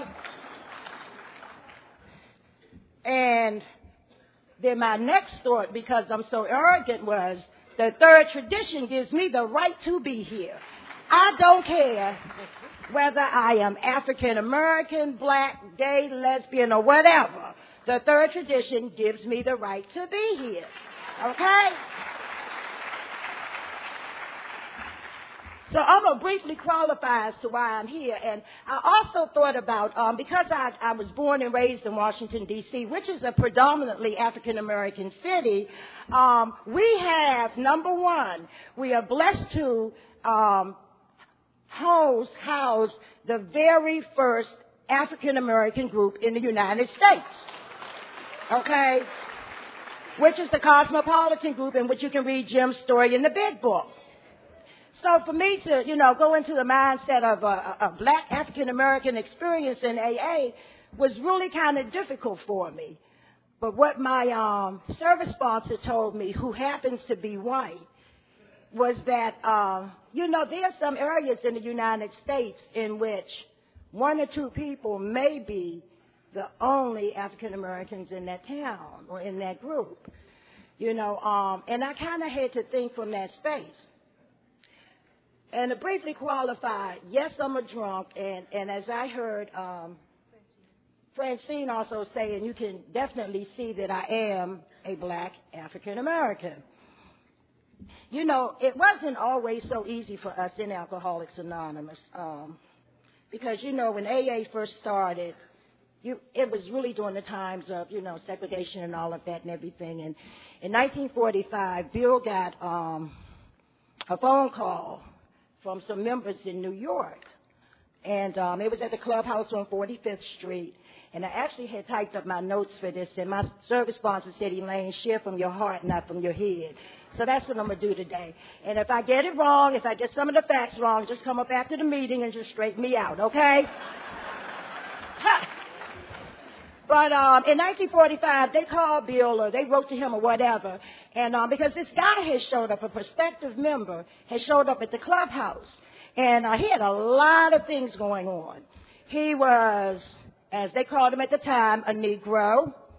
And then my next thought, because I'm so arrogant, was the third tradition gives me the right to be here. I don't care whether I am African American, black, gay, lesbian, or whatever. The third tradition gives me the right to be here. Okay? So I'm going to briefly qualify as to why I'm here. And I also thought about, um, because I, I was born and raised in Washington, D C, which is a predominantly African-American city, um, we have, number one, we are blessed to um, house, house the very first African-American group in the United States. Okay? Which is the Cosmopolitan Group, in which you can read Jim's story in the Big Book. So for me to, you know, go into the mindset of a, a black African-American experience in A A was really kind of difficult for me. But what my um, service sponsor told me, who happens to be white, was that, um, you know, there are some areas in the United States in which one or two people may be the only African Americans in that town or in that group, you know, um, and I kind of had to think from that space. And to briefly qualify, yes, I'm a drunk, and, and as I heard um, Francine also say, and you can definitely see that I am a black African American. You know, it wasn't always so easy for us in Alcoholics Anonymous um, because, you know, when A A first started, You, it was really during the times of, you know, segregation and all of that and everything. And in nineteen forty-five, Bill got um, a phone call from some members in New York. And um, it was at the clubhouse on forty-fifth Street. And I actually had typed up my notes for this. And my service sponsor said, Elaine, share from your heart, not from your head. So that's what I'm going to do today. And if I get it wrong, if I get some of the facts wrong, just come up after the meeting and just straighten me out, okay? Ha! But um, in nineteen forty-five, they called Bill or they wrote to him or whatever. And um, because this guy had showed up, a prospective member, had showed up at the clubhouse. And uh, he had a lot of things going on. He was, as they called him at the time, a Negro.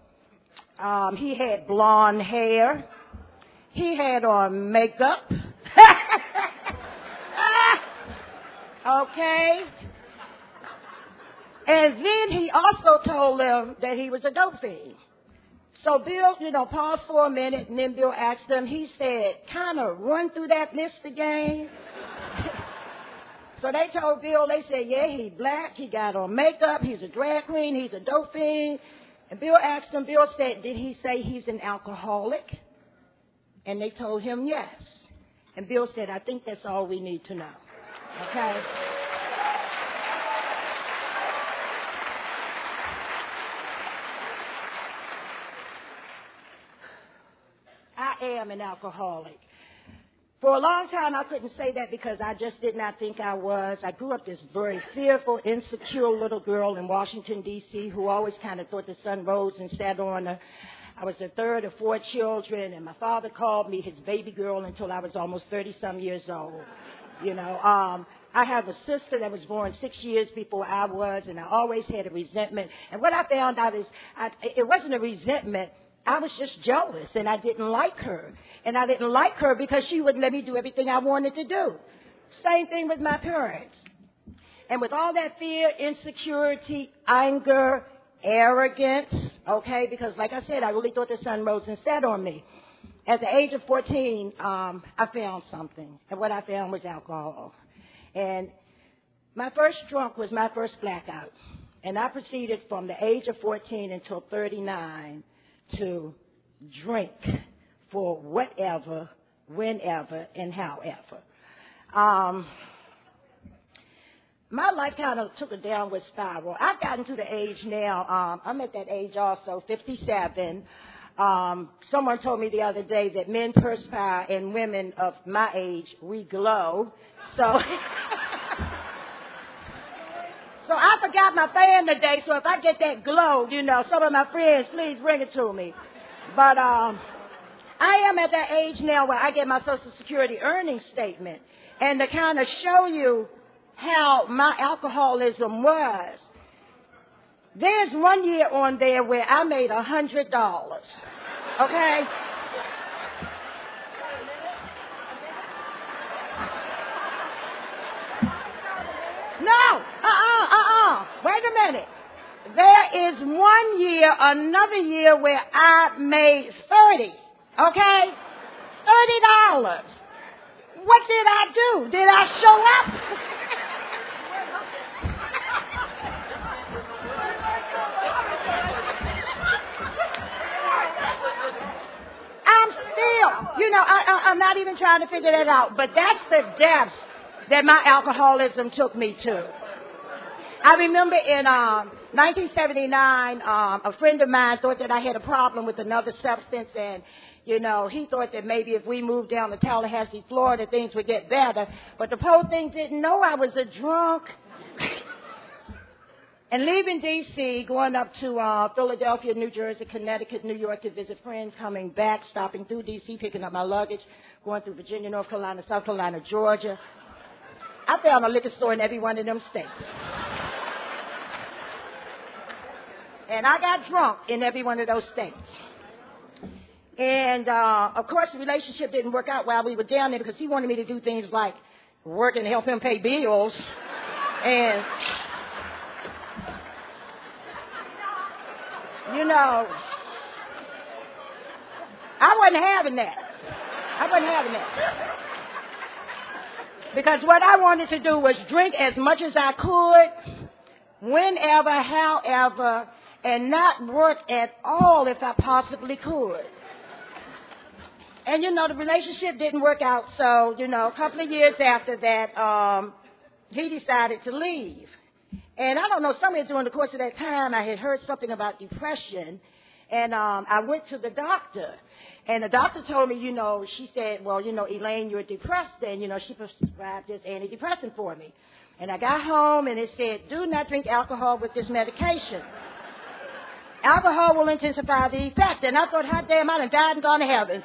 Um, he had blonde hair. He had on makeup. Okay. And then he also told them that he was a dope fiend. So Bill, you know, paused for a minute, and then Bill asked them, he said, kind of run through that list again. So they told Bill, they said, yeah, he black, he got on makeup, he's a drag queen, he's a dope fiend. And Bill asked him, Bill said, did he say he's an alcoholic? And they told him yes. And Bill said, I think that's all we need to know. Okay? I am an alcoholic. For a long time, I couldn't say that because I just did not think I was. I grew up this very fearful, insecure little girl in Washington, D C, who always kind of thought the sun rose and set on her. I was the third of four children, and my father called me his baby girl until I was almost thirty-some years old. You know, um, I have a sister that was born six years before I was, and I always had a resentment. And what I found out is I, it wasn't a resentment. I was just jealous, and I didn't like her. And I didn't like her because she wouldn't let me do everything I wanted to do. Same thing with my parents. And with all that fear, insecurity, anger, arrogance, okay, because like I said, I really thought the sun rose and set on me. At the age of fourteen, um, I found something, and what I found was alcohol. And my first drunk was my first blackout. And I proceeded from the age of fourteen until thirty-nine to drink for whatever, whenever, and however. Um, my life kind of took a downward spiral. I've gotten to the age now, um, I'm at that age also, fifty-seven. Um, someone told me the other day that men perspire and women of my age, we glow. So... So I forgot my fan today, so if I get that glow, you know, some of my friends, please bring it to me. But um, I am at that age now where I get my Social Security earnings statement. And to kind of show you how my alcoholism was, there's one year on there where I made one hundred dollars, okay? No, uh-uh, uh-uh. Wait a minute. There is one year, another year where I made thirty, okay? thirty dollars. What did I do? Did I show up? I'm still, you know, I, I, I'm not even trying to figure that out, but that's the depths that my alcoholism took me to. I remember in um, nineteen seventy-nine, um, a friend of mine thought that I had a problem with another substance, and, you know, he thought that maybe if we moved down to Tallahassee, Florida, things would get better. But the whole thing didn't know I was a drunk. And leaving D C, going up to uh, Philadelphia, New Jersey, Connecticut, New York to visit friends, coming back, stopping through D C, picking up my luggage, going through Virginia, North Carolina, South Carolina, Georgia. I found a liquor store in every one of them states. And I got drunk in every one of those states. And, uh, of course, the relationship didn't work out while we were down there because he wanted me to do things like work and help him pay bills. And, you know, I wasn't having that. I wasn't having that. Because what I wanted to do was drink as much as I could, whenever, however, and not work at all if I possibly could. And, you know, the relationship didn't work out, so, you know, a couple of years after that, um, he decided to leave. And I don't know, somewhere during the course of that time, I had heard something about depression, and um, I went to the doctor. And the doctor told me, you know, she said, well, you know, Elaine, you're depressed. And, you know, she prescribed this antidepressant for me. And I got home and it said, do not drink alcohol with this medication. Alcohol will intensify the effect. And I thought, how damn, I done died and gone to heaven.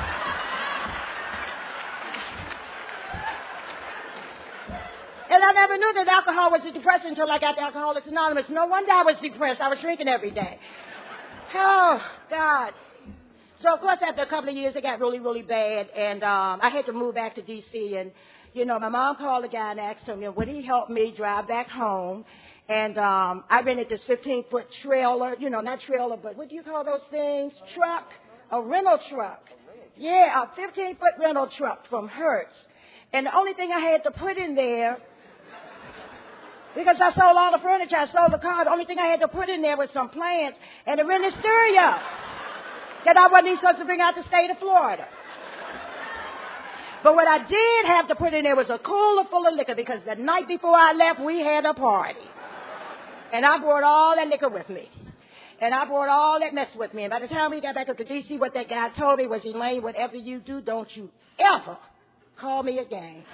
And I never knew that alcohol was a depressant until I got to Alcoholics Anonymous. No wonder I was depressed. I was drinking every day. Oh, God. So, of course, after a couple of years, it got really, really bad, and um, I had to move back to D C, and, you know, my mom called the guy and asked him, you know, would he help me drive back home And um, I rented this fifteen-foot trailer, you know, not trailer, but what do you call those things? Truck, a rental truck. Yeah, a fifteen-foot rental truck from Hertz. And the only thing I had to put in there, because I sold all the furniture, I sold the car, the only thing I had to put in there was some plants and a rented stereo that I wasn't even supposed to bring out the state of Florida. But what I did have to put in there was a cooler full of liquor, because the night before I left, we had a party. And I brought all that liquor with me. And I brought all that mess with me. And by the time we got back up to D C, what that guy told me was, Elaine, whatever you do, don't you ever call me again.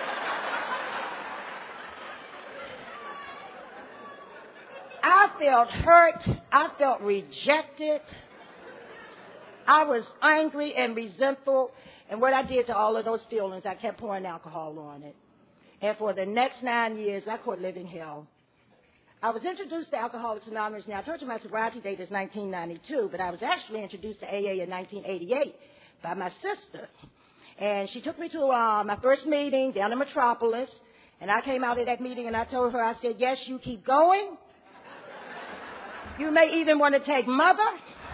I felt hurt. I felt rejected. I was angry and resentful. And what I did to all of those feelings, I kept pouring alcohol on it. And for the next nine years, I caught living hell. I was introduced to Alcoholics Anonymous. Now, I told you my sobriety date is nineteen ninety-two, but I was actually introduced to A A in nineteen eighty-eight by my sister. And she took me to uh, my first meeting down in Metropolis. And I came out of that meeting and I told her, I said, yes, you keep going. You may even want to take Mother.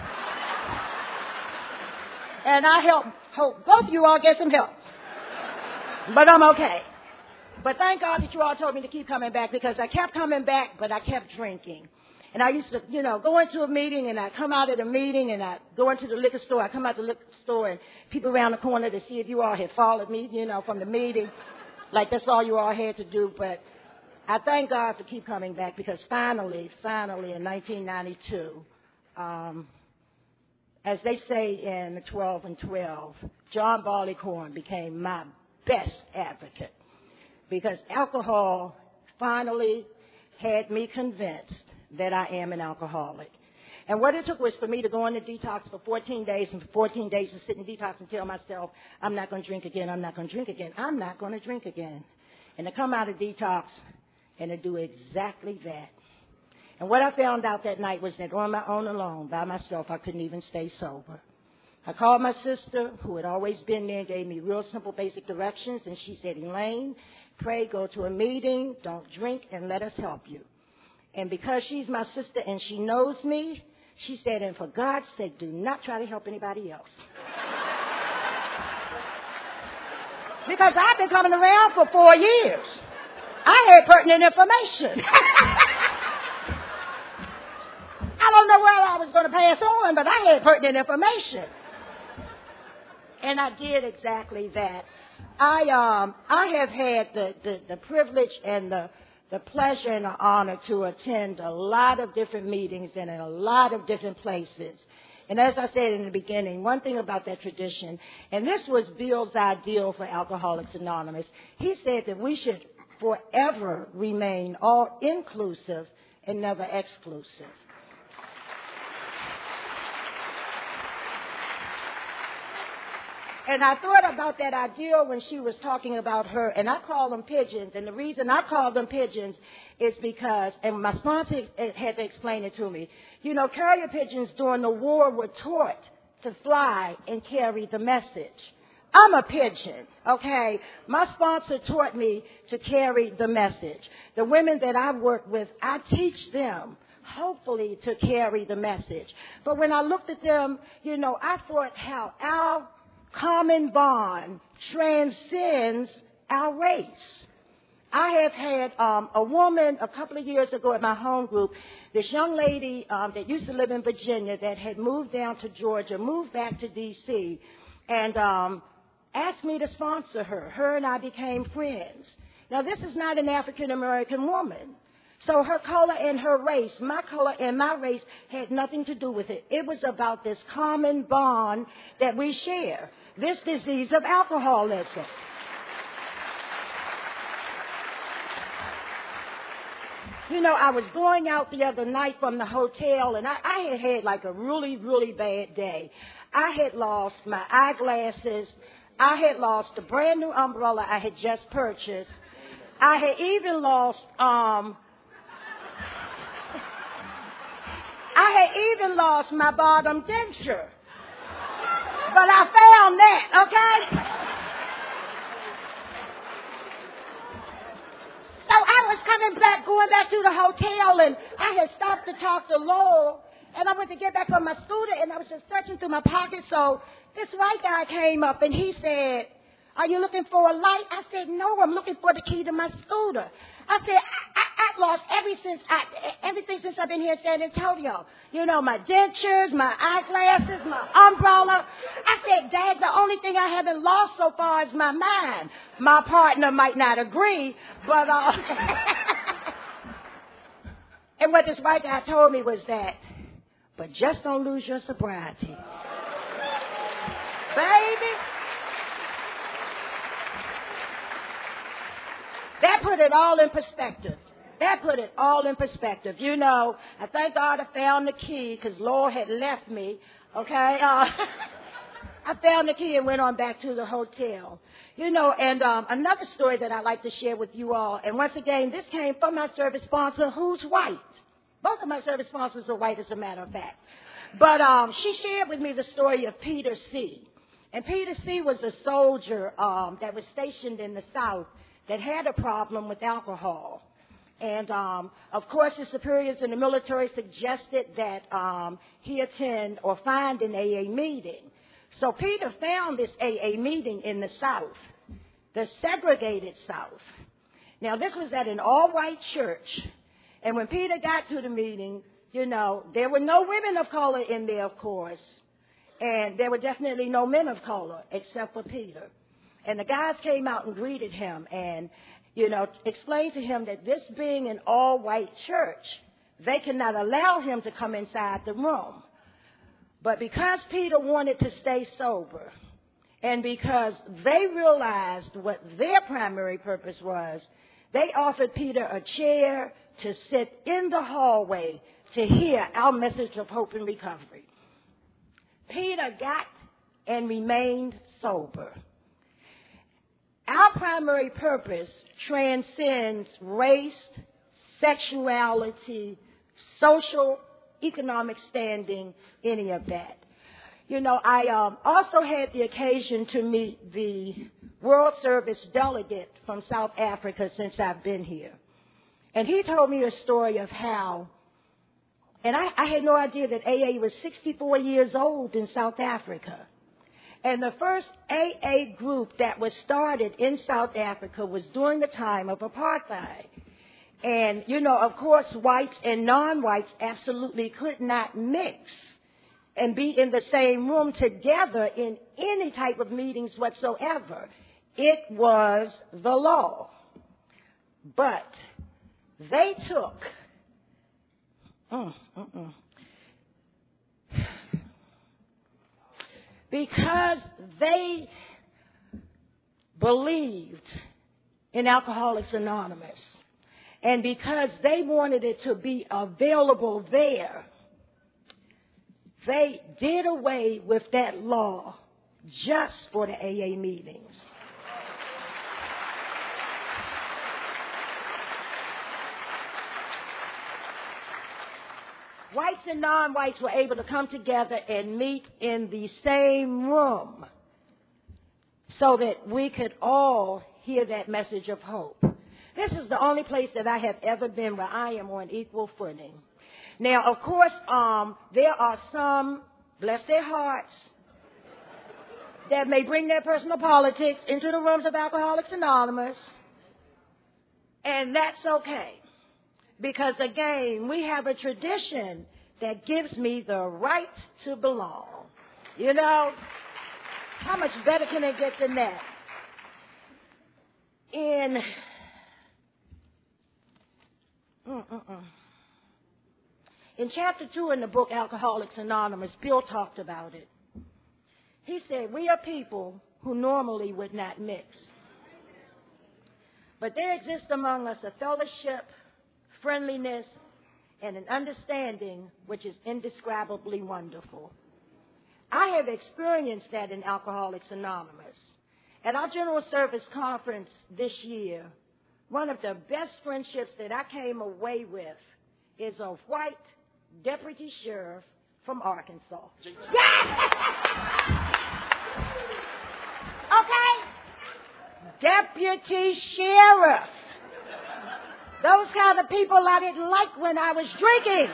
And I help, hope both of you all get some help. But I'm okay. But thank God that you all told me to keep coming back, because I kept coming back, but I kept drinking. And I used to, you know, go into a meeting and I come out of the meeting and I go into the liquor store. I come out the liquor store and people around the corner to see if you all had followed me, you know, from the meeting. Like that's all you all had to do. But I thank God for keep coming back, because finally, finally in nineteen ninety-two, um, as they say in the twelve and twelve, John Barleycorn became my best advocate, because alcohol finally had me convinced that I am an alcoholic. And what it took was for me to go on the detox for fourteen days, and for fourteen days to sit in detox and tell myself, I'm not going to drink again, I'm not going to drink again, I'm not going to drink again. And to come out of detox and to do exactly that. And what I found out that night was that on my own alone, by myself, I couldn't even stay sober. I called my sister, who had always been there, and gave me real simple basic directions, and she said, Elaine, pray, go to a meeting, don't drink, and let us help you. And because she's my sister and she knows me, she said, and for God's sake, do not try to help anybody else. Because I've been coming around for four years. I had pertinent information. I don't know where I was going to pass on, but I had pertinent information. And I did exactly that. I um I have had the, the, the privilege and the, the pleasure and the honor to attend a lot of different meetings and in a lot of different places. And as I said in the beginning, one thing about that tradition, and this was Bill's ideal for Alcoholics Anonymous, he said that we should forever remain all inclusive and never exclusive. And I thought about that ideal when she was talking about her, and I call them pigeons. And the reason I call them pigeons is because, and my sponsor had to explain it to me, you know, carrier pigeons during the war were taught to fly and carry the message. I'm a pigeon, okay? My sponsor taught me to carry the message. The women that I work with, I teach them, hopefully, to carry the message. But when I looked at them, you know, I thought how our common bond transcends our race. I have had um, a woman a couple of years ago at my home group, this young lady um, that used to live in Virginia that had moved down to Georgia, moved back to D C, and um, asked me to sponsor her. Her and I became friends. Now, this is not an African-American woman. So her color and her race, my color and my race, had nothing to do with it. It was about this common bond that we share, this disease of alcoholism. You know, I was going out the other night from the hotel, and I, I had had like a really, really bad day. I had lost my eyeglasses. I had lost a brand new umbrella I had just purchased. I had even lost, um, I had even lost my bottom denture. But I found that, okay? So I was coming back, going back to the hotel, and I had stopped to talk to Lowell, and I went to get back on my scooter, and I was just searching through my pockets. So this white guy came up, and he said, "Are you looking for a light?" I said, "No, I'm looking for the key to my scooter." I said, I, I, I've lost every since I, everything since I've been here in San Antonio. You know, my dentures, my eyeglasses, my umbrella. I said, Dad, the only thing I haven't lost so far is my mind. My partner might not agree, but, uh, and what this white guy told me was that, but just don't lose your sobriety. Baby. That put it all in perspective. That put it all in perspective. You know, I thank God I found the key because Lord had left me, okay? Uh, I found the key and went on back to the hotel. You know, and um, another story that I'd like to share with you all, and once again, this came from my service sponsor, who's white. Both of my service sponsors are white, as a matter of fact. But um, she shared with me the story of Peter C. And Peter C. was a soldier um, that was stationed in the South that had a problem with alcohol. And, um, of course, his superiors in the military suggested that um, he attend or find an A A meeting. So Peter found this A A meeting in the South, the segregated South. Now, this was at an all-white church. And when Peter got to the meeting, you know, there were no women of color in there, of course. And there were definitely no men of color except for Peter. And the guys came out and greeted him and, you know, explained to him that this being an all-white church, they could not allow him to come inside the room. But because Peter wanted to stay sober, and because they realized what their primary purpose was, they offered Peter a chair to sit in the hallway to hear our message of hope and recovery. Peter got and remained sober. Our primary purpose transcends race, sexuality, social, economic standing, any of that. You know, I um, also had the occasion to meet the World Service delegate from South Africa since I've been here. And he told me a story of how, and I, I had no idea that A A was sixty-four years old in South Africa. And the first A A group that was started in South Africa was during the time of apartheid. And, you know, of course, whites and non-whites absolutely could not mix and be in the same room together in any type of meetings whatsoever. It was the law. But they took, mm, mm, mm. because they believed in Alcoholics Anonymous, and because they wanted it to be available there, they did away with that law just for the A A meetings. Whites and non-whites were able to come together and meet in the same room so that we could all hear that message of hope. This is the only place that I have ever been where I am on equal footing. Now, of course, um, there are some, bless their hearts, that may bring their personal politics into the rooms of Alcoholics Anonymous, and that's okay. Because, again, we have a tradition that gives me the right to belong. You know, how much better can it get than that? In, mm-mm-mm. in chapter two in the book Alcoholics Anonymous, Bill talked about it. He said, we are people who normally would not mix. But there exists among us a fellowship, friendliness, and an understanding which is indescribably wonderful. I have experienced that in Alcoholics Anonymous. At our General Service Conference this year, one of the best friendships that I came away with is a white deputy sheriff from Arkansas. Okay? Deputy sheriff. Those kind of people I didn't like when I was drinking.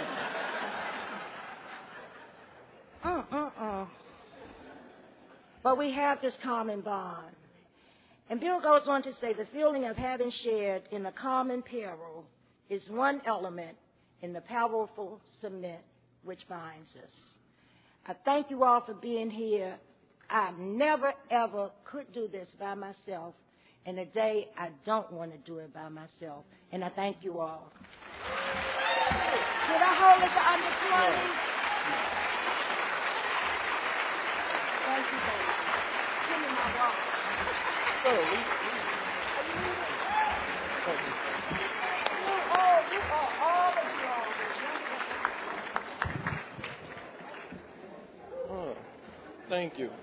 Mm-mm-mm. But we have this common bond. And Bill goes on to say the feeling of having shared in a common peril is one element in the powerful cement which binds us. I thank you all for being here. I never, ever could do this by myself. And today, I don't want to do it by myself. And I thank you all. Did I hold it to under twenty? Thank you, baby. Give me my wallet. Oh, we, we, thank you. You all, you are all of you all. Oh, thank you.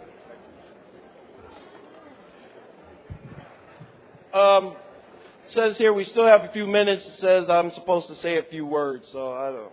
Um, it says here we still have a few minutes. It says I'm supposed to say a few words, so I don't.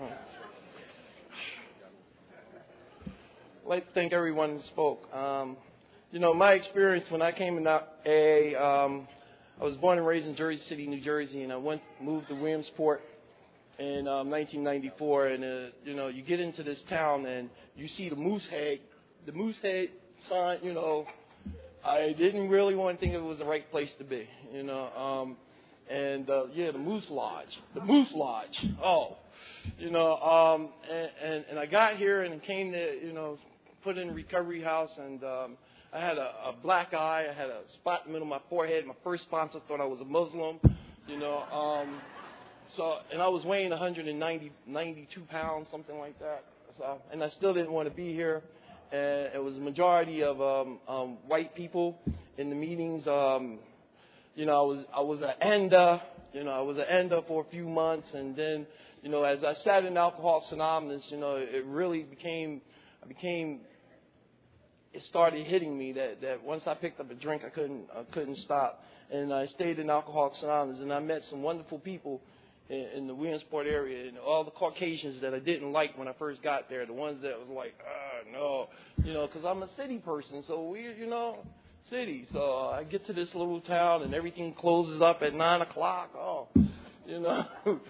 I'd like to thank everyone who spoke. Um, you know, my experience when I came in A A, um, I was born and raised in Jersey City, New Jersey, and I went moved to Williamsport in um, nineteen ninety-four. And uh, you know, you get into this town and you see the Moosehead, the Moosehead sign. You know, I didn't really want to think it was the right place to be. You know, um, and uh, yeah, the Moose Lodge, the Moose Lodge. Oh, you know, um, and, and and I got here and came to you know put in a recovery house, and um, I had a, a black eye. I had a spot in the middle of my forehead. My first sponsor thought I was a Muslim. You know, um, so and I was weighing one hundred ninety, ninety-two pounds, something like that. So, and I still didn't want to be here. And it was a majority of um, um, white people in the meetings. Um, you know, I was I was an ender. You know, I was an ender for a few months, and then you know, as I sat in Alcoholics Anonymous, you know, it really became I became. It started hitting me that, that once I picked up a drink, I couldn't I couldn't stop, and I stayed in Alcoholics Anonymous, and I met some wonderful people in, in the Williamsport area, and all the Caucasians that I didn't like when I first got there, the ones that was like, ah, no, you know, because I'm a city person, so we, you know, city. So I get to this little town, and everything closes up at nine o'clock. Oh, you know,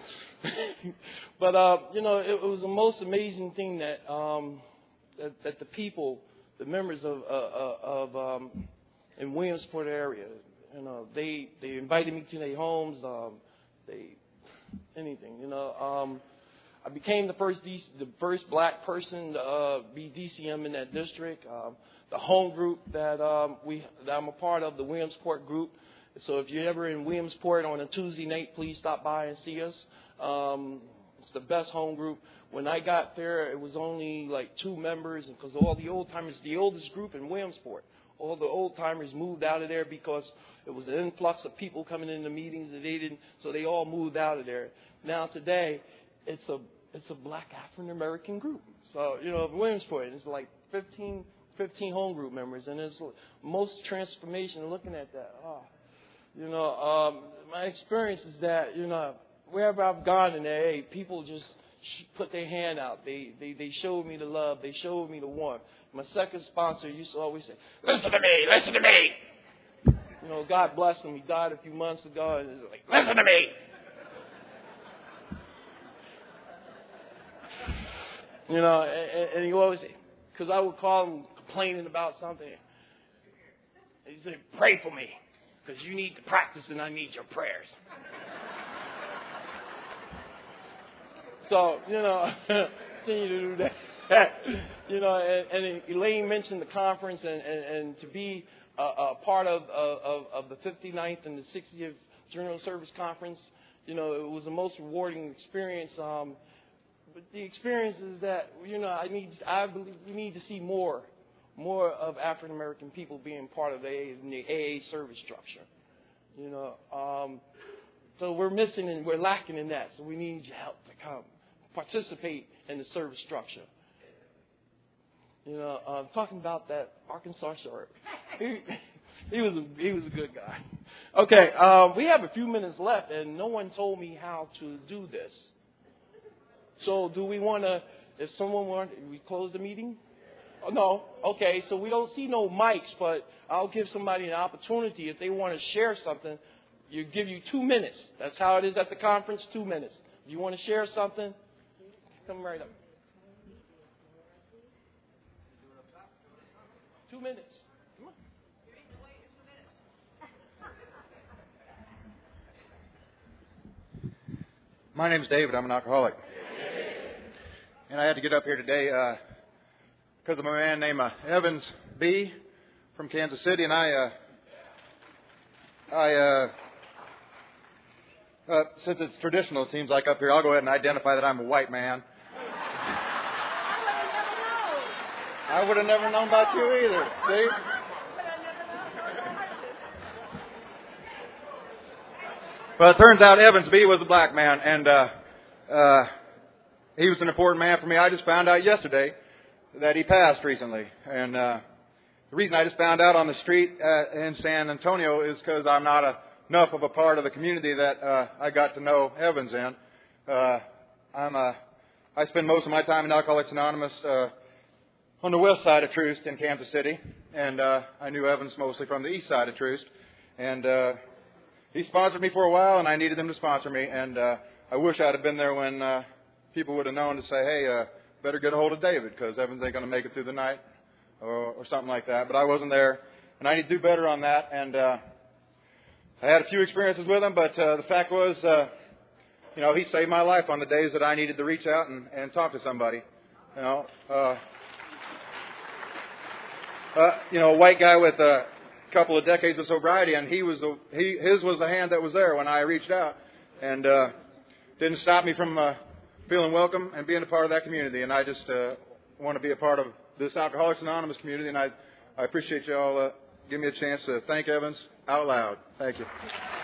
but uh, you know, it, it was the most amazing thing that um, that, that the people. The members of uh, of um, in Williamsport area, you know, they they invited me to their homes. Um, they anything, you know. Um, I became the first D C, the first black person to uh, be D C M in that district. Um, the home group that um, we that I'm a part of, the Williamsport group. So if you're ever in Williamsport on a Tuesday night, please stop by and see us. Um, it's the best home group. When I got there, it was only like two members, and because all the old timers, the oldest group in Williamsport, all the old timers moved out of there because it was an influx of people coming in the meetings that they didn't, so they all moved out of there. Now today, it's a it's a black African American group. So you know, Williamsport, it's like fifteen, fifteen home group members, and it's most transformation. Looking at that, oh, you know, um, my experience is that you know wherever I've gone in A A, people just put their hand out. They, they they showed me the love. They showed me the warmth. My second sponsor used to always say, "Listen to me, listen to me." You know, God bless him. He died a few months ago, and he's like, "Listen to me." You know, and, and he always, because I would call him complaining about something. He said, "Pray for me, because you need to practice, and I need your prayers." So, you know, continue to do that. you know, and, and Elaine mentioned the conference, and, and, and to be a, a part of, of, of the fifty-ninth and the sixtieth General Service Conference, you know, it was the most rewarding experience. Um, but the experience is that, you know, I need, I believe we need to see more, more of African American people being part of the A A, the A A service structure. You know, um, so we're missing and we're lacking in that. So we need your help to come participate in the service structure. You know, uh, talking about that Arkansas short, he, he was a, he was a good guy. Okay, uh, we have a few minutes left, and no one told me how to do this. So, do we want to? If someone wants, we close the meeting? Oh, no. Okay, so we don't see no mics, but I'll give somebody an opportunity if they want to share something. You give you two minutes. That's how it is at the conference, two minutes. If you want to share something, come right up. Two minutes. Come on. My name's David. I'm an alcoholic. And I had to get up here today uh, because of a man named uh, Evans B. from Kansas City. And I, uh, I uh, uh, since it's traditional, it seems like up here, I'll go ahead and identify that I'm a white man. I would have never known about you either, Steve. Well, it turns out Evans B. was a black man, and uh, uh, he was an important man for me. I just found out yesterday that he passed recently. And uh, the reason I just found out on the street uh, in San Antonio is because I'm not a, enough of a part of the community that uh, I got to know Evans in. Uh, I'm a, I spend most of my time in Alcoholics Anonymous uh, on the west side of Troost in Kansas City, and uh, I knew Evans mostly from the east side of Troost. And uh, he sponsored me for a while, and I needed him to sponsor me. And uh, I wish I'd have been there when uh, people would have known to say, hey, uh, better get a hold of David, because Evans ain't going to make it through the night, or, or something like that. But I wasn't there, and I need to do better on that. And uh, I had a few experiences with him, but uh, the fact was, uh, you know, he saved my life on the days that I needed to reach out and, and talk to somebody. You know, uh, uh, you know, a white guy with a couple of decades of sobriety, and he was the, he his was the hand that was there when I reached out, and uh, didn't stop me from uh, feeling welcome and being a part of that community. And I just uh, want to be a part of this Alcoholics Anonymous community, and I I appreciate you all uh, giving me a chance to thank Evans out loud. Thank you.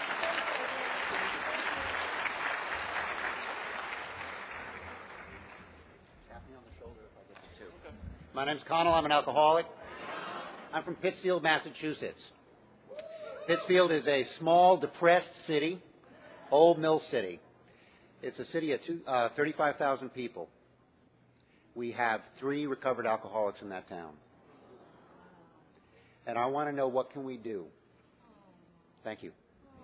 My name's Connell. I'm an alcoholic. I'm from Pittsfield, Massachusetts. Pittsfield is a small, depressed city, old mill city. It's a city of two, uh, thirty-five thousand people. We have three recovered alcoholics in that town. And I want to know, what can we do? Thank you.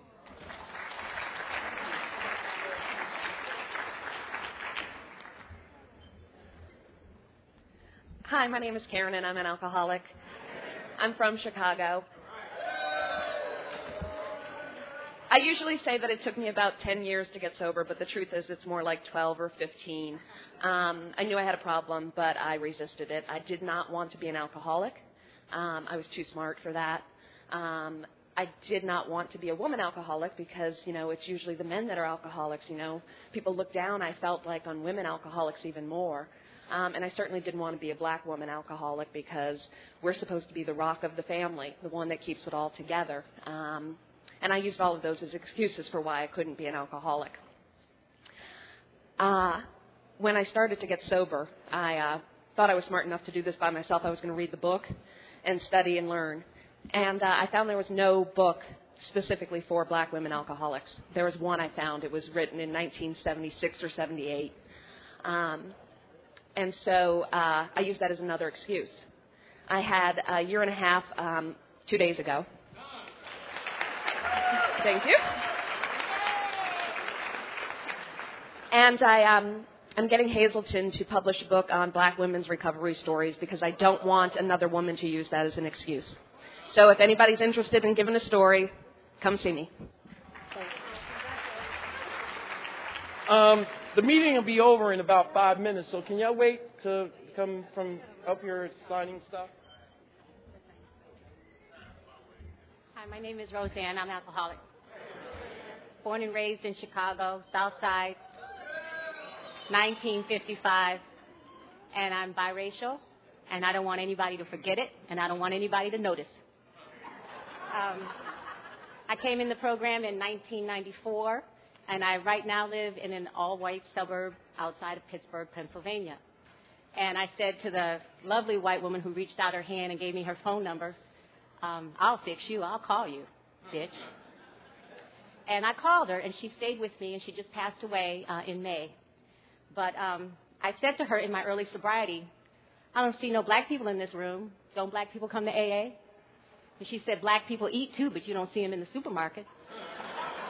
Hi, my name is Karen, and I'm an alcoholic. I'm from Chicago. I usually say that it took me about ten years to get sober, but the truth is it's more like twelve or fifteen. Um, I knew I had a problem, but I resisted it. I did not want to be an alcoholic. Um, I was too smart for that. Um, I did not want to be a woman alcoholic because, you know, it's usually the men that are alcoholics. You know, people look down, I felt like, on women alcoholics even more. Um, and I certainly didn't want to be a black woman alcoholic because we're supposed to be the rock of the family, the one that keeps it all together. Um, and I used all of those as excuses for why I couldn't be an alcoholic. Uh, when I started to get sober, I uh, thought I was smart enough to do this by myself. I was going to read the book and study and learn. And uh, I found there was no book specifically for black women alcoholics. There was one I found. It was written in nineteen seventy-six or seventy-eight. Um, And so uh, I used that as another excuse. I had a year and a half um, two days ago. Thank you. And I, um, I'm getting Hazelton to publish a book on black women's recovery stories because I don't want another woman to use that as an excuse. So if anybody's interested in giving a story, come see me. Um, the meeting will be over in about five minutes, so can y'all wait to come from up here signing stuff? Hi, my name is Roseanne. I'm an alcoholic. Born and raised in Chicago, South Side, nineteen fifty-five. And I'm biracial, and I don't want anybody to forget it, and I don't want anybody to notice. Um, I came in the program in nineteen ninety-four. And I right now live in an all-white suburb outside of Pittsburgh, Pennsylvania. And I said to the lovely white woman who reached out her hand and gave me her phone number, um, I'll fix you. I'll call you, bitch. And I called her, and she stayed with me, and she just passed away uh, in May. But um, I said to her in my early sobriety, I don't see no black people in this room. Don't black people come to A A? And she said, black people eat too, but you don't see them in the supermarket.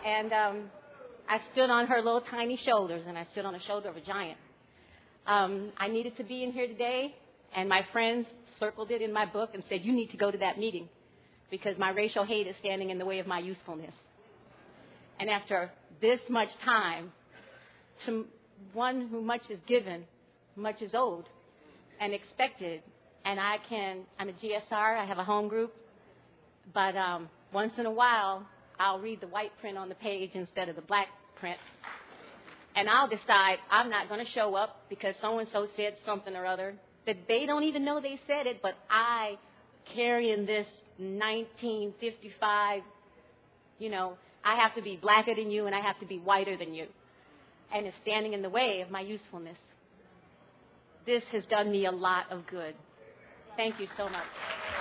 And um, I stood on her little tiny shoulders, and I stood on the shoulder of a giant. Um, I needed to be in here today, and my friends circled it in my book and said, you need to go to that meeting because my racial hate is standing in the way of my usefulness. And after this much time, to one who much is given, much is owed and expected. And I can, I'm a G S R, I have a home group, but um, once in a while, I'll read the white print on the page instead of the black print. And I'll decide I'm not going to show up because so-and-so said something or other that they don't even know they said it, but I, carrying this nineteen fifty-five, you know, I have to be blacker than you and I have to be whiter than you. And it's standing in the way of my usefulness. This has done me a lot of good. Thank you so much.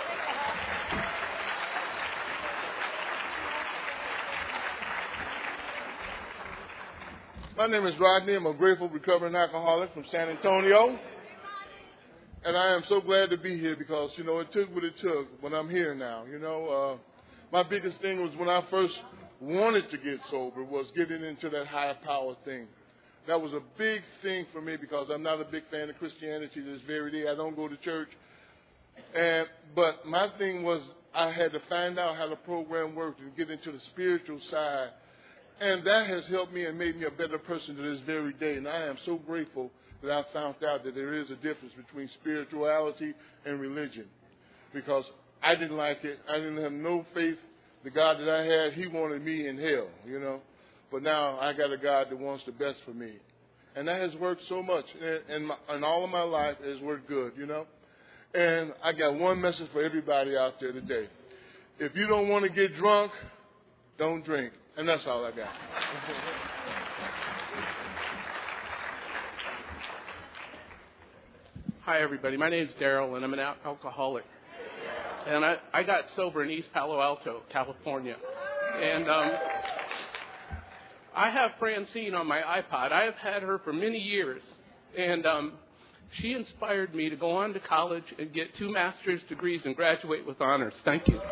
My name is Rodney. I'm a grateful recovering alcoholic from San Antonio. And I am so glad to be here because, you know, it took what it took, but I'm here now. You know, uh, my biggest thing was when I first wanted to get sober was getting into that higher power thing. That was a big thing for me because I'm not a big fan of Christianity this very day. I don't go to church. And but my thing was I had to find out how the program worked and get into the spiritual side. And that has helped me and made me a better person to this very day. And I am so grateful that I found out that there is a difference between spirituality and religion. Because I didn't like it. I didn't have no faith. The God that I had, he wanted me in hell, you know. But now I got a God that wants the best for me. And that has worked so much. And, and, my, and all of my life it has worked good, you know. And I got one message for everybody out there today. If you don't want to get drunk, don't drink. And that's all I got. Hi, everybody. My name is Daryl, and I'm an al- alcoholic. And I, I got sober in East Palo Alto, California. And um, I have Francine on my iPod. I have had her for many years. And um, she inspired me to go on to college and get two master's degrees and graduate with honors. Thank you.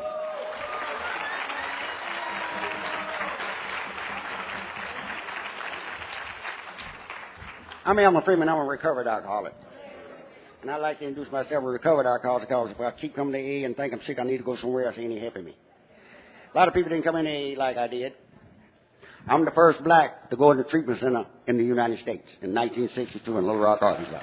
I'm Elmer Freeman. I'm a recovered alcoholic. And I'd like to introduce myself as a recovered alcoholic because if I keep coming to A A and think I'm sick, I need to go somewhere else, ain't helping me. A lot of people didn't come into A A like I did. I'm the first black to go into treatment center in the United States in nineteen sixty-two in Little Rock, Arkansas.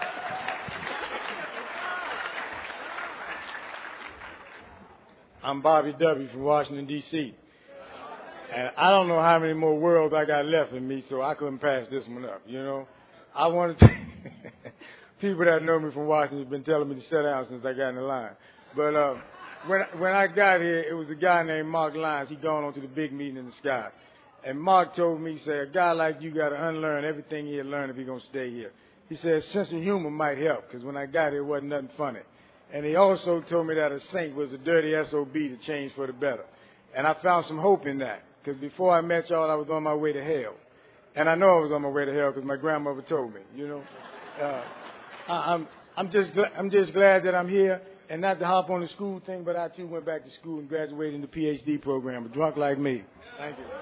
I'm Bobby W. from Washington, D C And I don't know how many more worlds I got left in me, so I couldn't pass this one up, you know. I wanted to... People that know me from Washington have been telling me to sit down since I got in the line. But uh, when, when I got here, it was a guy named Mark Lyons. He gone on to the big meeting in the sky. And Mark told me, he said, a guy like you got to unlearn everything he had learned if he's going to stay here. He said, sense of humor might help, because when I got here, it wasn't nothing funny. And he also told me that a saint was a dirty S O B to change for the better. And I found some hope in that, because before I met y'all, I was on my way to hell. And I know I was on my way to hell because my grandmother told me, you know. Uh, I'm, I'm, just, I'm just glad that I'm here, and not to hop on the school thing, but I, too, went back to school and graduated in the P H D program, a drunk like me. Thank you.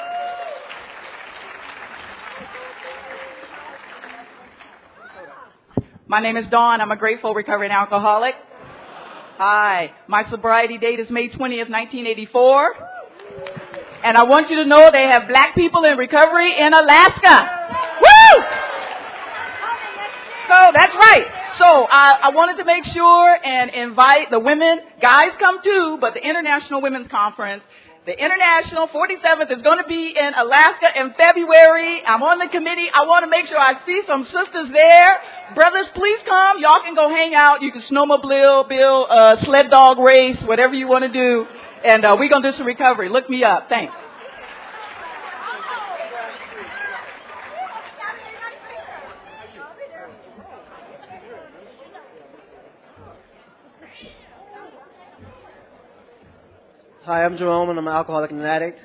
My name is Dawn. I'm a grateful recovering alcoholic. Hi. My sobriety date is May twentieth, nineteen eighty-four. And I want you to know they have black people in recovery in Alaska. Woo! So that's right. So I, I wanted to make sure and invite the women. Guys come too, but the International Women's Conference, the International forty-seventh is going to be in Alaska in February. I'm on the committee. I want to make sure I see some sisters there. Brothers, please come. Y'all can go hang out. You can snowmobile, build a sled dog race, whatever you want to do. And uh, we're going to do some recovery. Look me up. Thanks. Hi, I'm Jerome, and I'm an alcoholic and an addict.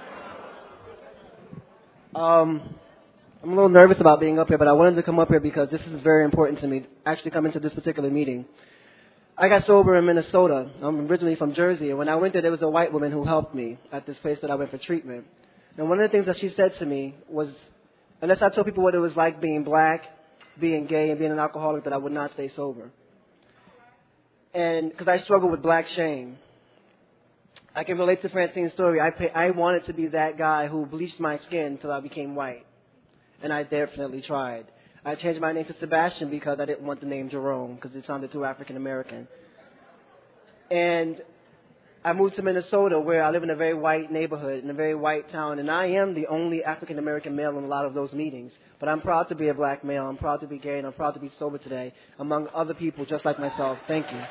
Um, I'm a little nervous about being up here, but I wanted to come up here because this is very important to me, actually coming to this particular meeting. I got sober in Minnesota. I'm originally from Jersey, and when I went there, there was a white woman who helped me at this place that I went for treatment. And one of the things that she said to me was, unless I told people what it was like being black, being gay, and being an alcoholic, that I would not stay sober. And because I struggle with black shame. I can relate to Francine's story. I, pay, I wanted to be that guy who bleached my skin until I became white. And I definitely tried. I changed my name to Sebastian because I didn't want the name Jerome because it sounded too African American. And I moved to Minnesota where I live in a very white neighborhood, in a very white town. And I am the only African American male in a lot of those meetings. But I'm proud to be a black male. I'm proud to be gay. And I'm proud to be sober today among other people just like myself. Thank you.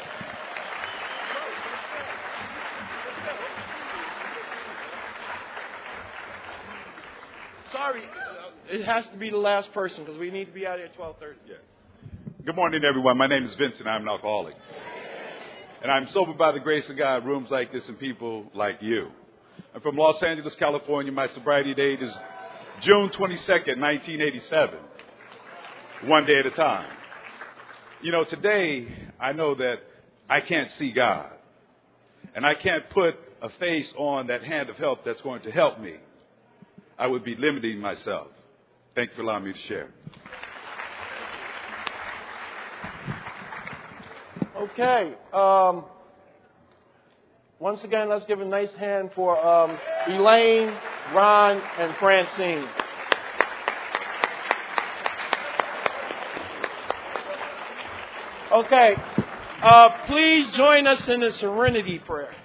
Sorry, it has to be the last person because we need to be out here at twelve thirty. Yeah. Good morning, everyone. My name is Vincent. I'm an alcoholic. And I'm sober by the grace of God, rooms like this and people like you. I'm from Los Angeles, California. My sobriety date is June twenty-second, nineteen eighty-seven. One day at a time. You know, today I know that I can't see God. And I can't put a face on that hand of help that's going to help me. I would be limiting myself. Thank you for allowing me to share. Okay. Um, once again, let's give a nice hand for um, Elaine, Ron, and Francine. Okay. Uh, please join us in the Serenity Prayer.